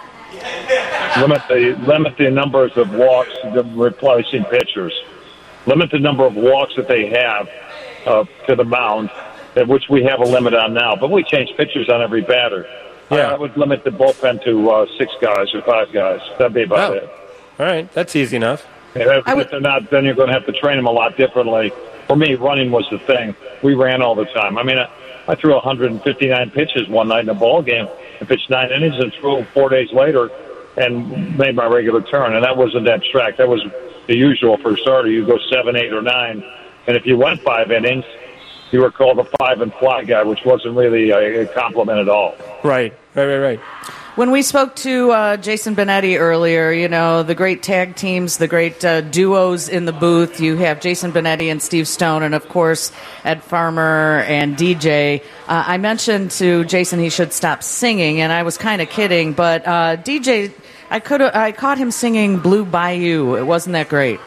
Limit the numbers of walks replacing pitchers. Limit the number of walks that they have to the mound, which we have a limit on now. But we change pitchers on every batter. Yeah. I would limit the bullpen to 6 guys or 5 guys. That'd be about it. All right, that's easy enough. If they're not, then you're going to have to train them a lot differently. For me, running was the thing. We ran all the time. I mean, I threw 159 pitches one night in a ball game and pitched 9 innings and threw 4 days later and made my regular turn. And that wasn't abstract. That was the usual for a starter. You go 7, 8, or 9. And if you went 5 innings, you were called the 5 and fly guy, which wasn't really a compliment at all. Right. When we spoke to Jason Benetti earlier, the great tag teams, the great duos in the booth, you have Jason Benetti and Steve Stone, and, of course, Ed Farmer and DJ. I mentioned to Jason he should stop singing, and I was kind of kidding, but DJ, I caught him singing Blue Bayou. It wasn't that great.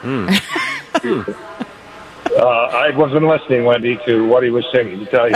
I wasn't listening, Wendy, to what he was singing, to tell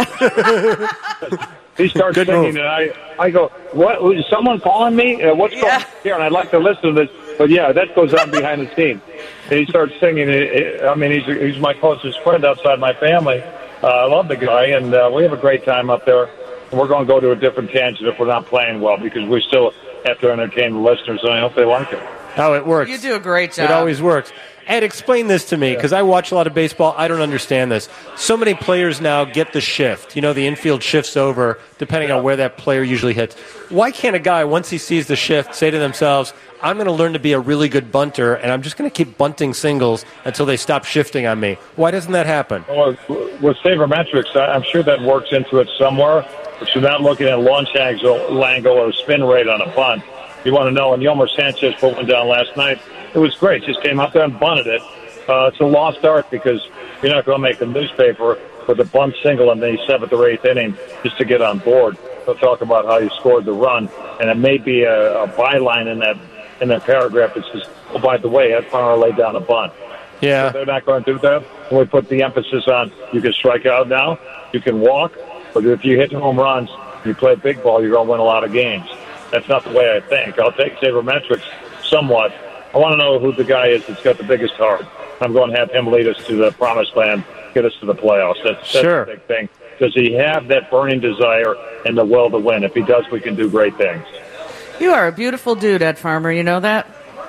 you. He starts singing, and I go, "What? Is someone calling me? What's going on here?" And I'd like to listen to this, but that goes on behind the scenes. And he starts singing. He's my closest friend outside my family. I love the guy, and we have a great time up there. And we're going to go to a different tangent if we're not playing well, because we still have to entertain the listeners, and I hope they like it. Oh, it works. You do a great job. It always works. Ed, explain this to me, because I watch a lot of baseball. I don't understand this. So many players now get the shift. The infield shifts over, depending on where that player usually hits. Why can't a guy, once he sees the shift, say to themselves, I'm going to learn to be a really good bunter, and I'm just going to keep bunting singles until they stop shifting on me? Why doesn't that happen? Well, with sabermetrics, I'm sure that works into it somewhere. But you're not looking at launch angle or spin rate on a bunt. You want to know, and Yolmer Sanchez put one down last night. It was great. Just came out there and bunted it. It's a lost art because you're not going to make the newspaper with a bunt single in the 7th or 8th inning just to get on board. They'll talk about how you scored the run, and it may be a byline in that paragraph that says, "Oh, by the way, Ed Farmer laid down a bunt." Yeah, so they're not going to do that. And we put the emphasis on you can strike out now, you can walk, but if you hit home runs, you play big ball, you're going to win a lot of games. That's not the way I think. I'll take sabermetrics somewhat. I want to know who the guy is that's got the biggest heart. I'm going to have him lead us to the promised land, get us to the playoffs. That's sure. A big thing. Does he have that burning desire and the will to win? If he does, we can do great things. You are a beautiful dude, Ed Farmer. You know that?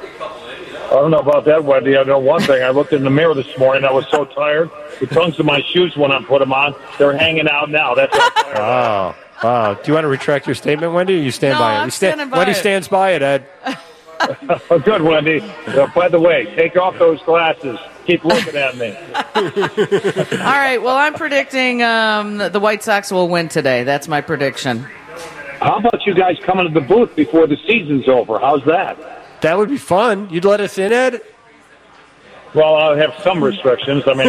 I don't know about that, Wendy. I know one thing. I looked in the mirror this morning. I was so tired. The tongues of my shoes, when I put them on, they're hanging out now. That's how tired I am. Wow. Do you want to retract your statement, Wendy, or you stand by it? I'm standing by Wendy it. Stands by it, Ed. Oh, good, Wendy. By the way, take off those glasses. Keep looking at me. All right. Well, I'm predicting the White Sox will win today. That's my prediction. How about you guys coming to the booth before the season's over? How's that? That would be fun. You'd let us in, Ed? Well, I'll have some restrictions. I mean,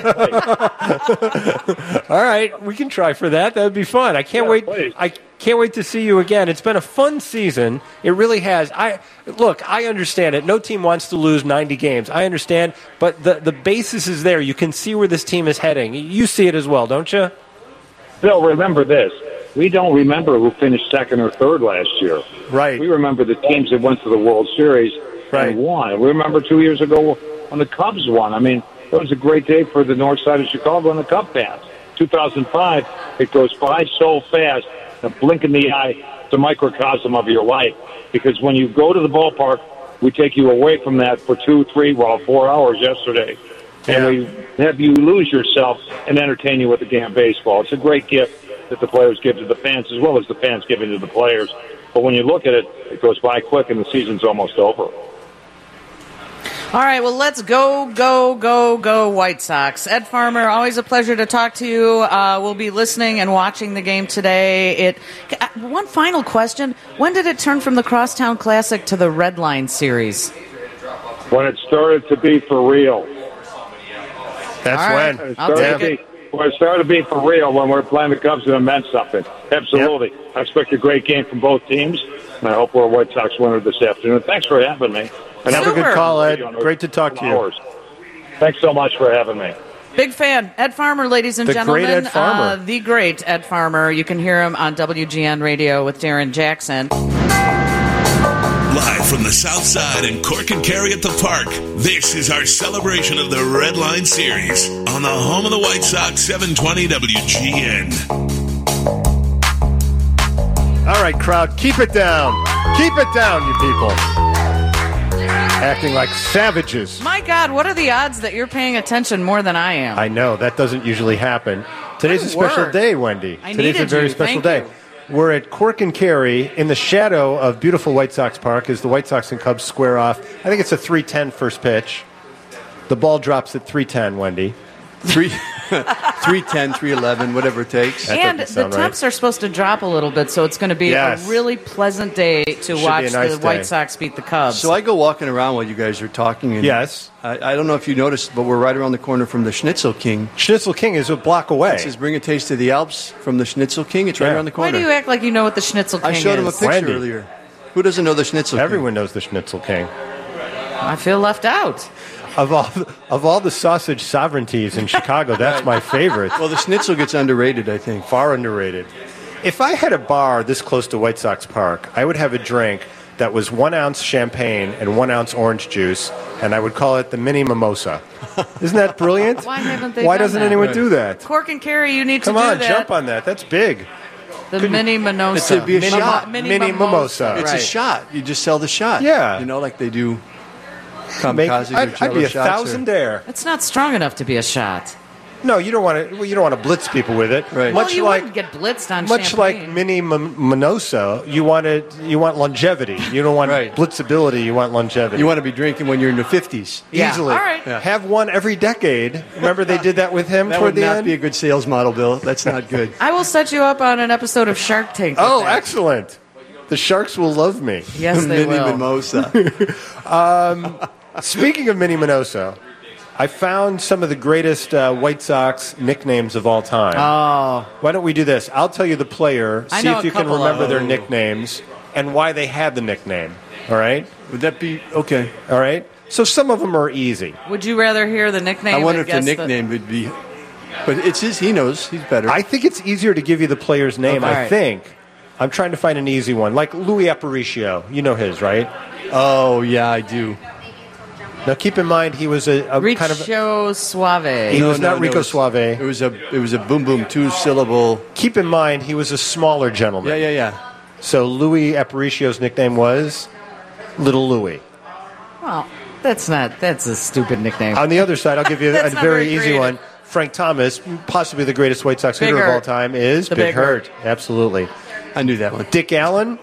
all right, we can try for that. That would be fun. I can't wait. Please. I can't wait to see you again. It's been a fun season. It really has. I understand it. No team wants to lose 90 games. I understand, but the basis is there. You can see where this team is heading. You see it as well, don't you? Bill, remember this. We don't remember who finished second or third last year. Right. We remember the teams that went to the World Series and won. We remember 2 years ago when the Cubs won. I mean, it was a great day for the north side of Chicago and the Cub fans. 2005, it goes by so fast, a blink in the eye, it's a microcosm of your life. Because when you go to the ballpark, we take you away from that for 4 hours yesterday. And we have you lose yourself and entertain you with the game of baseball. It's a great gift that the players give to the fans as well as the fans give it to the players. But when you look at it, it goes by quick and the season's almost over. All right, well, let's go White Sox. Ed Farmer, always a pleasure to talk to you. We'll be listening and watching the game today. One final question. When did it turn from the Crosstown Classic to the Red Line Series? When it started to be for real. That's right. when. I'll take it. When it started to be for real, when we're playing the Cubs, it meant something. Absolutely. Yep. I expect a great game from both teams, and I hope we're a White Sox winner this afternoon. Thanks for having me. And have a good call, Ed. Great to talk to you. Thanks so much for having me. Big fan. Ed Farmer, ladies and gentlemen. The great Ed Farmer. The great Ed Farmer. You can hear him on WGN Radio with Darren Jackson. Live from the South Side in Cork and Kerry at the Park, this is our celebration of the Red Line Series on the home of the White Sox, 720 WGN. All right, crowd, keep it down. Keep it down, you people. Acting like savages. My God, what are the odds that you're paying attention more than I am? I know, that doesn't usually happen. Today's a special day, Wendy. Today's a very special day. We're at Cork and Kerry in the shadow of beautiful White Sox Park as the White Sox and Cubs square off. I think it's a 3:10 first pitch. The ball drops at 3:10, Wendy. 3:10 310, 311, whatever it takes. That And doesn't the sound right. temps are supposed to drop a little bit, so it's going to be Yes. a really pleasant day to be watch a nice the day. White Sox beat the Cubs. So I go walking around while you guys are talking. And Yes. I don't know if you noticed, but we're right around the corner from the Schnitzel King. Schnitzel King is a block away. It says, bring a taste of the Alps from the Schnitzel King. It's right Yeah. around the Why corner. do you act like you know what the Schnitzel King I showed him a is? picture Wendy. earlier. Who doesn't know the Schnitzel King? Everyone knows the Schnitzel King. I feel left out. Of all the sausage sovereignties in Chicago, that's my favorite. Well, the Schnitzel gets underrated, I think. Far underrated. If I had a bar this close to White Sox Park, I would have a drink that was 1 ounce champagne and 1 ounce orange juice, and I would call it the mini mimosa. Isn't that brilliant? Why haven't they Why done doesn't that? anyone do that? Cork and Carrie, you need Come to do on, that. jump on that. That's big. The mini mimosa. It's to be a Mini- shot. mini mimosa. It's Right. a shot. You just sell the shot. Yeah. You know, like they do Make- kamikazes or I'd jello be shots. or- $1,000. It's not strong enough to be a shot. No, you don't want to. You don't want to blitz people with it. Right. Well, Much you like wouldn't get blitzed on much champagne. like mini mimosa, you want longevity. You don't want Right. blitzability. You want longevity. You want to be drinking when you're in the 50s. Yeah. Easily. All right. Yeah. Have one every decade. Remember they did that with him That toward would the not end? be a good sales model, Bill. That's not good. I will set you up on an episode of Shark Tank. with Oh, that. excellent. The Sharks will love me. Yes, they Mini will. mimosa. Speaking of mini mimosa, I found some of the greatest White Sox nicknames of all time. Oh, Why don't we do this? I'll tell you the player, I see know if a you can couple of remember their them. nicknames and why they had the nickname. All right? Would that be okay? All right? So some of them are easy. would you rather hear the nickname? I wonder and if the guess nickname would be. But it's his. He knows. He's better. I think it's easier to give you the player's name, Okay. I think. I'm trying to find an easy one. Like Louis Aparicio. You know his, right? oh yeah, I do. Now keep in mind he was a kind of... Richo Suave. He was not no, Rico it was- Suave. It was a boom boom 2-syllable. Keep in mind he was a smaller gentleman. Yeah. So Louis Aparicio's nickname was Little Louis. Well, that's a stupid nickname. On the other side, I'll give you a That's not very very easy creative. one. Frank Thomas, possibly the greatest White Sox Big hitter of all Hurt. time, is The Big Big Hurt. Absolutely. I knew that one. Dick Allen.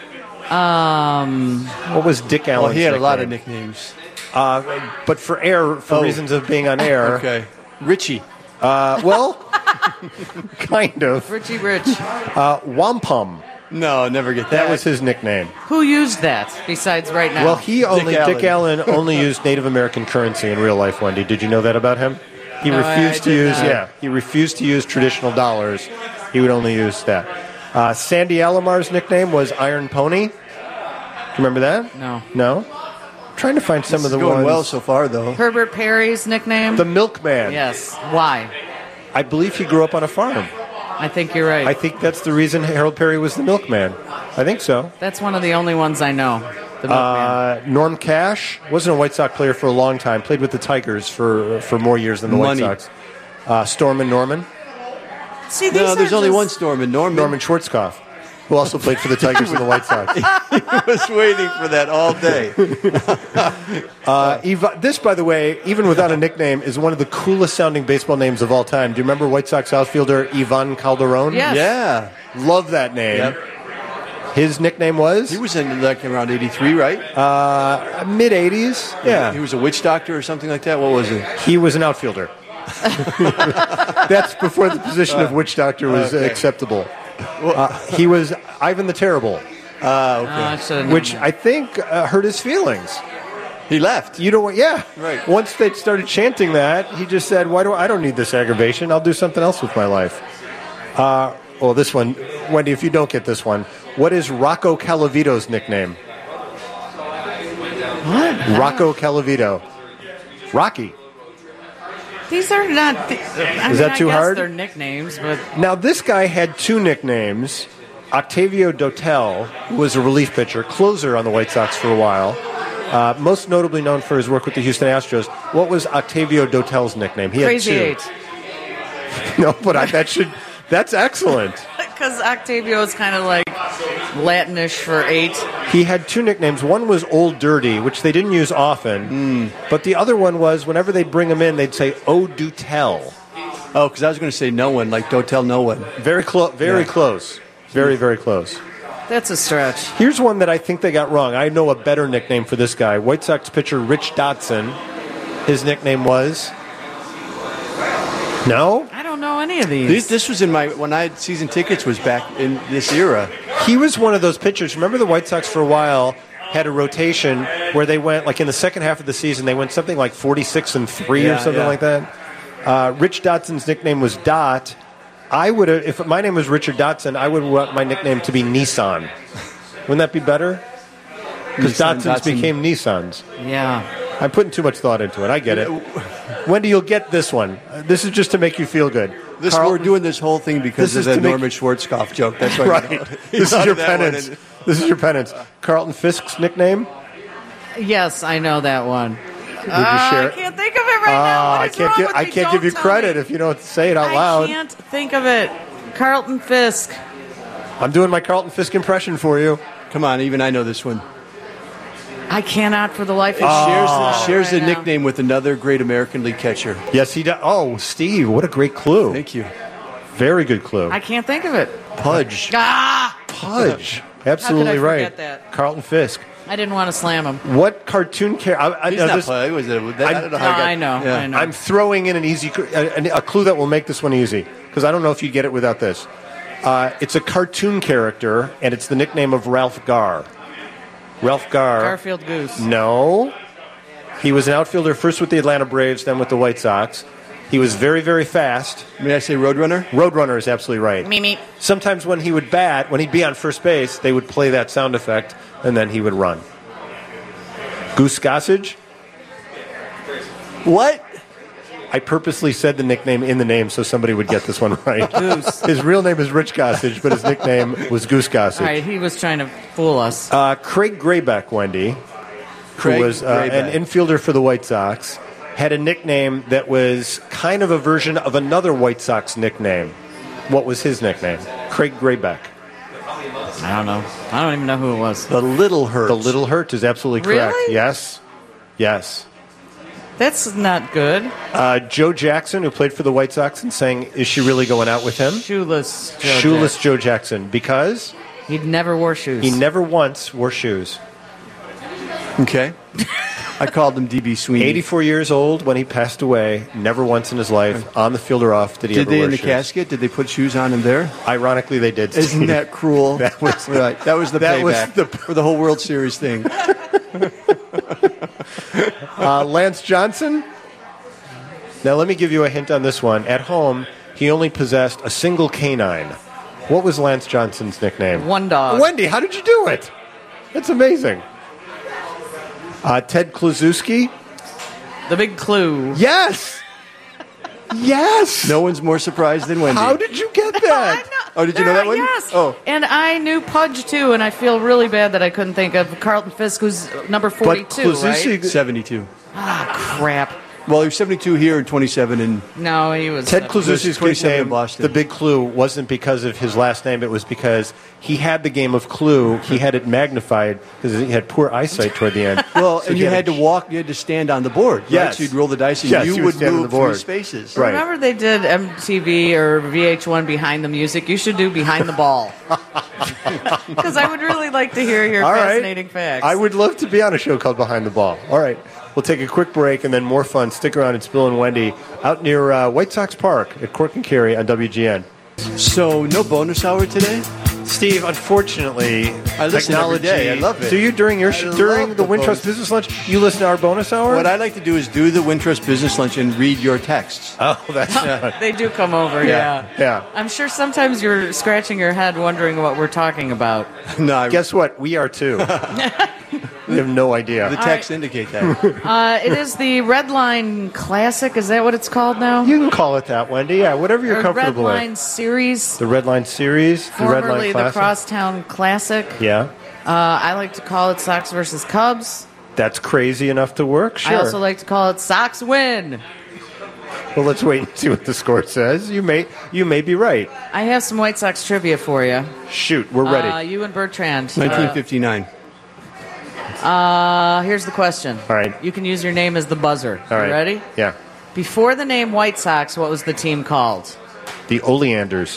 What was Dick Allen's Well, he had a lot of nickname? nicknames. But for reasons of being on air. Okay, Richie. Well, kind of. Richie Rich. Wampum. No, never get that. That was his nickname. Who used that besides right now? Well, Dick Allen. Allen only used Native American currency in real life, Wendy. Did you know that about him? He No, refused I to did use, not. he refused to use traditional dollars. He would only use that. Sandy Alomar's nickname was Iron Pony. Do you remember that? No. No? I'm trying to find some This of is the going ones. well so far, though. Herbert Perry's nickname? The Milkman. Yes. Why? I believe he grew up on a farm. I think you're right. I think that's the reason Harold Perry was the Milkman. I think so. That's one of the only ones I know. The Milkman. Norm Cash wasn't a White Sox player for a long time. Played with the Tigers for more years than the Money. White Sox. Stormin Norman. See, these No, are there's only just- one Storm, Norman. Norman Schwarzkopf, who also played for the Tigers and the White Sox. was waiting for that all day. This, by the way, even without a nickname, is one of the coolest sounding baseball names of all time. Do you remember White Sox outfielder Ivan Calderon? Yes. Yeah, Love that name. Yep. His nickname was? he was in like around '83, right? Mid-80s. Yeah. He was a witch doctor or something like that. What was it? He was an outfielder. That's before the position of witch doctor was acceptable. He was Ivan the Terrible, I should've known which that. I think hurt his feelings. He left. You know what? Yeah. Right. Once they started chanting that, he just said, I don't need this aggravation. I'll do something else with my life. Well, this one, Wendy, if you don't get this one, what is Rocco Calavito's nickname? What? Rocco Calavito. Rocky. These are not. Is that too hard? They're nicknames, but Now, this guy had two nicknames. Octavio Dotel, who was a relief pitcher, closer on the White Sox for a while, most notably known for his work with the Houston Astros. What was Octavio Dotel's nickname? He Crazy had two. Eight. No, but that's excellent. Because Octavio is kind of like Latinish for 8. He had two nicknames. One was Old Dirty, which they didn't use often. But the other one was, whenever they'd bring him in, they'd say, "Oh, do tell." Oh, because I was going to say no one, like don't tell no one. Very close. Very close. Very, very close. That's a stretch. Here's one that I think they got wrong. I know a better nickname for this guy. White Sox pitcher Rich Dotson. His nickname was... No? I don't know any of these. This was in when I had season tickets was back in this era. He was one of those pitchers. Remember the White Sox for a while had a rotation where they went, like in the second half of the season, they went something like 46-3 or something like that. Rich Dotson's nickname was Dot. I would have, if my name was Richard Dotson, I would want my nickname to be Nissan. Wouldn't that be better? Because Dotson's became Nissans. Yeah. I'm putting too much thought into it. I get it. Wendy, you'll get this one. This is just to make you feel good. We're doing this whole thing because of the Norman Schwarzkopf joke. That's why. Right. This is your penance. This is your penance. Carlton Fisk's nickname? Yes, I know that one. Would you share I can't think of it right now. What is wrong with me? I can't give you credit if you don't say it out loud. I can't think of it. Carlton Fisk. I'm doing my Carlton Fisk impression for you. Come on, even I know this one. I cannot for the life of me. Shares the nickname with another great American League catcher. Yes, he does. Oh, Steve, what a great clue. Thank you. Very good clue. I can't think of it. Pudge. Pudge. Absolutely right. Forget that? Carlton Fisk. I didn't want to slam him. What cartoon character? He's not Pudge. I don't know how I know. I'm throwing in an easy a clue that will make this one easy because I don't know if you get it without this. It's a cartoon character, and it's the nickname of Ralph Garr. Ralph Garr. Garfield Goose. No. He was an outfielder first with the Atlanta Braves, then with the White Sox. He was very, very fast. May I say Roadrunner? Roadrunner is absolutely right. Me. Sometimes when he would bat, when he'd be on first base, they would play that sound effect, and then he would run. Goose Gossage? What? I purposely said the nickname in the name so somebody would get this one right. Goose. His real name is Rich Gossage, but his nickname was Goose Gossage. All right, he was trying to fool us. Craig Graybeck, Wendy, who was an infielder for the White Sox, had a nickname that was kind of a version of another White Sox nickname. What was his nickname? Craig Graybeck. I don't know. I don't even know who it was. The Little Hurt. The Little Hurt is absolutely correct. Really? Yes. That's not good. Joe Jackson, who played for the White Sox and sang "Is She Really Going Out with Him?" Shoeless Joe Jackson, because he never wore shoes. He never once wore shoes. Okay. I called him D.B. Sweeney. 84 years old when he passed away. Never once in his life, on the field or off, did he ever wear shoes. Did they in the casket? Did they put shoes on him there? Ironically, they did. Isn't that cruel? That was right. That was the payback for the whole World Series thing. Lance Johnson. Now, let me give you a hint on this one. At home, he only possessed a single canine. What was Lance Johnson's nickname? One Dog. Wendy, how did you do it? That's amazing. Ted Kluszewski. The Big Clue. Yes. Yes. No one's more surprised than Wendy. How did you get that? Oh, did you know that one? Yes. Oh. And I knew Pudge, too, and I feel really bad that I couldn't think of Carlton Fisk, who's number 42, right? 72. Ah, crap. Well, he was 72 here and 27 in... No, he was... Ted Kluszewski's 27 in nickname, Boston. the Big Clue, wasn't because of his last name. It was because he had the game of Clue. He had it magnified because he had poor eyesight toward the end. Well, So and you had to walk, you had to stand on the board. Yes. Right? So you'd roll the dice and Yes, you you would would stand on move the board. through spaces. Right. Remember they did MTV or VH1 Behind the Music? You should do Behind the Ball. Because I would really like to hear your All right. fascinating facts. I would love to be on a show called Behind the Ball. All right. We'll take a quick break and then more fun. Stick around. It's Bill and Wendy out near White Sox Park at Cork and Carey on WGN. So, no bonus hour today? Steve, unfortunately, I listen every day. I love it. Do you during during the Wintrust bonus. Business Lunch? You listen to our bonus hour? What I like to do is do the Wintrust Business Lunch and read your texts. Oh, that's They do come over, yeah. Yeah. I'm sure sometimes you're scratching your head wondering what we're talking about. No, Guess what? We are too. We have no idea. the texts indicate that. It is the Red Line Classic. Is that what it's called now? You can call it that, Wendy. Yeah, whatever you're Or comfortable Red Line with. Series. The Red Line Series, the Red Formerly Line the Classic. Crosstown Classic. Yeah, I like to call it Sox versus Cubs. that's crazy enough to work. Sure. I also like to call it Sox win. Well, let's wait and see what the score says. You may be right. I have some White Sox trivia for you. Shoot, we're ready. You and Bertrand. 1959. Here's the question. All right. You can use your name as the buzzer. All right. You ready? Yeah. Before the name White Sox, what was the team called? The Oleanders.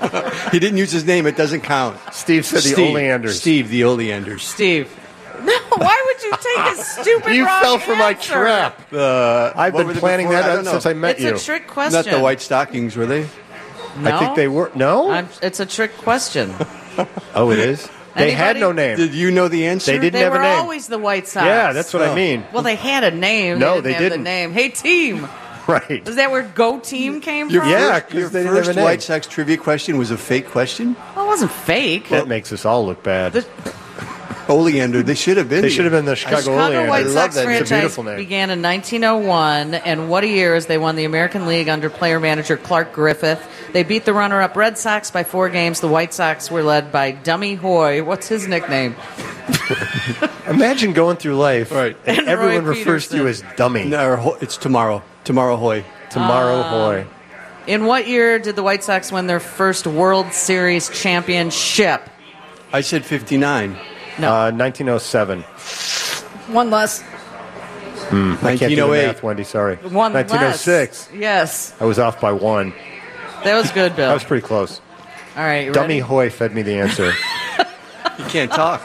He didn't use his name. It doesn't count. Steve said the Oleanders. Steve, the Oleanders. Steve. No, Why would you take a stupid You wrong fell for my answer? trap. I've what been were they planning before? I that don't know. since I met It's you. a trick question. Not the White Stockings, were they? No? I think they were. No? It's a trick question. Oh, it is? They had Anybody? no name. Did you know the answer? They didn't They have were a name. always the White Sox. Yeah, that's what I Oh. mean. Well, they had a name. No, didn't they have didn't. The name. Hey, team. Right. Is that where Go Team came Your from? Yeah, first, 'cause your they didn't have a first name. White Sox trivia question was a fake question? Well, it wasn't fake. That makes us all look bad. The- Oleander, they should have been. They should have been the The Chicago Chicago Oleander. White I love Sox that name. It's a franchise beautiful name. began in 1901, and what a year as they won the American League under player-manager Clark Griffith. They beat the runner-up Red Sox by 4 games. The White Sox were led by Dummy Hoy. What's his nickname? Imagine going through life Right. and And everyone Roy refers to you as dummy. No, it's tomorrow. Tomorrow Hoy. Tomorrow Hoy. In what year did the White Sox win their first World Series championship? I said 59. No. 1907. One less. I can't do the 1908. math, Wendy. Sorry. One 1906. less. Yes. I was off by 1. That was good, Bill. That was pretty close. All right, you Dummy ready? Hoy fed me the answer. You can't talk.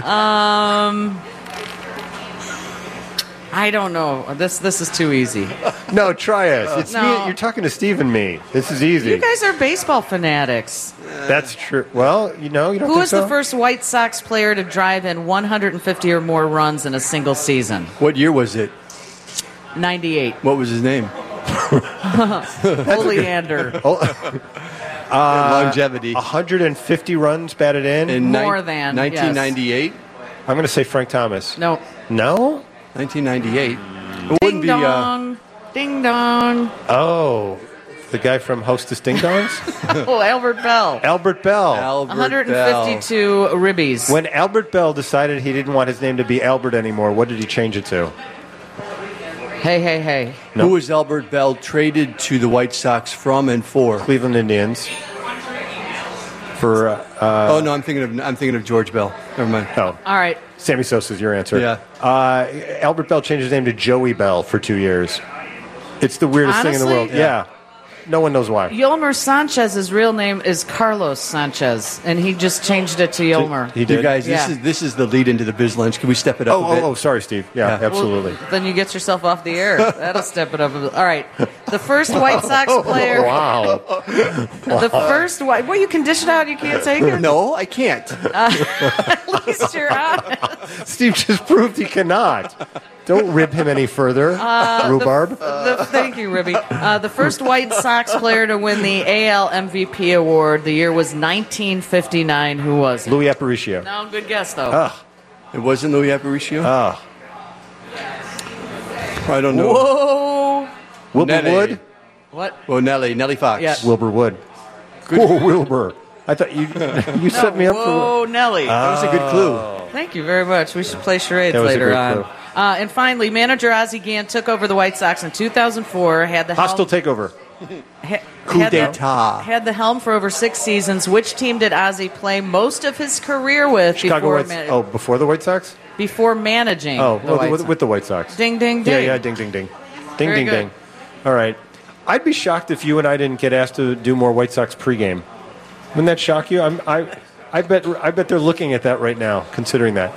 I don't know. This is too easy. No, try us. It's No. me. You're talking to Steve and me. This is easy. You guys are baseball fanatics. That's true. Well, you don't Who think was so? the first White Sox player to drive in 150 or more runs in a single season? What year was it? 98. What was his name? Oleander. Longevity. 150 runs batted in? In More than, 1998? I'm going to say Frank Thomas. No. No? 1998. It Ding wouldn't be. dong. Ding dong. Oh, the guy from Hostess Ding Dongs? Oh, Albert Bell. Albert Bell. Albert Bell. 152 ribbies. When Albert Bell decided he didn't want his name to be Albert anymore, what did he change it to? Hey, hey, hey. No. Who was Albert Bell traded to the White Sox from and for? Cleveland Indians. For, Oh no, I'm thinking of George Bell. Never mind. oh, All right. Sammy Sosa's your answer. Yeah. Albert Bell changed his name to Joey Bell for 2 years. It's the weirdest thing in the Honestly? world. Yeah. No one knows why. Yolmer Sanchez's real name is Carlos Sanchez, and he just changed it to Yolmer. He You did. guys, Yeah. this is the lead into the biz lunch. Can we step it up a bit? Oh, sorry, Steve. Yeah, Yeah. absolutely. Well, then you get yourself off the air. That'll step it up. All right. The first White Sox player. Wow. The first White. Well, you can dish it out. You can't take it. No, I can't. At least you're honest. Steve just proved he cannot. Don't rib him any further, rhubarb. Thank you, Ribby. The first White Sox player to win the AL MVP award. The year was 1959. Who was it? Louis Aparicio. No, good guess though. Ugh. It wasn't Louis Aparicio. Ah. I don't know. Whoa. Wilbur Nelly. Wood? What? Well, Nelly Fox. Yeah. Wilbur Wood. Whoa, Wilbur. I thought you set me up for... Whoa, Nelly. That was a good clue. Thank you very much. We should play charades That was a later great on. clue. And finally, manager Ozzie Gant took over the White Sox in 2004. Had the Hostile helm, takeover. Coup had the- d'etat. Had the helm for over 6 seasons. Which team did Ozzie play most of his career with Chicago White Sox. Before the White Sox? before managing Oh, the White with, Sox? with the White Sox. Ding, ding, ding. Yeah, ding, ding, ding. Ding, Very ding, good. ding. All right. I'd be shocked if you and I didn't get asked to do more White Sox pregame. Wouldn't that shock you? I bet they're looking at that right now, considering that.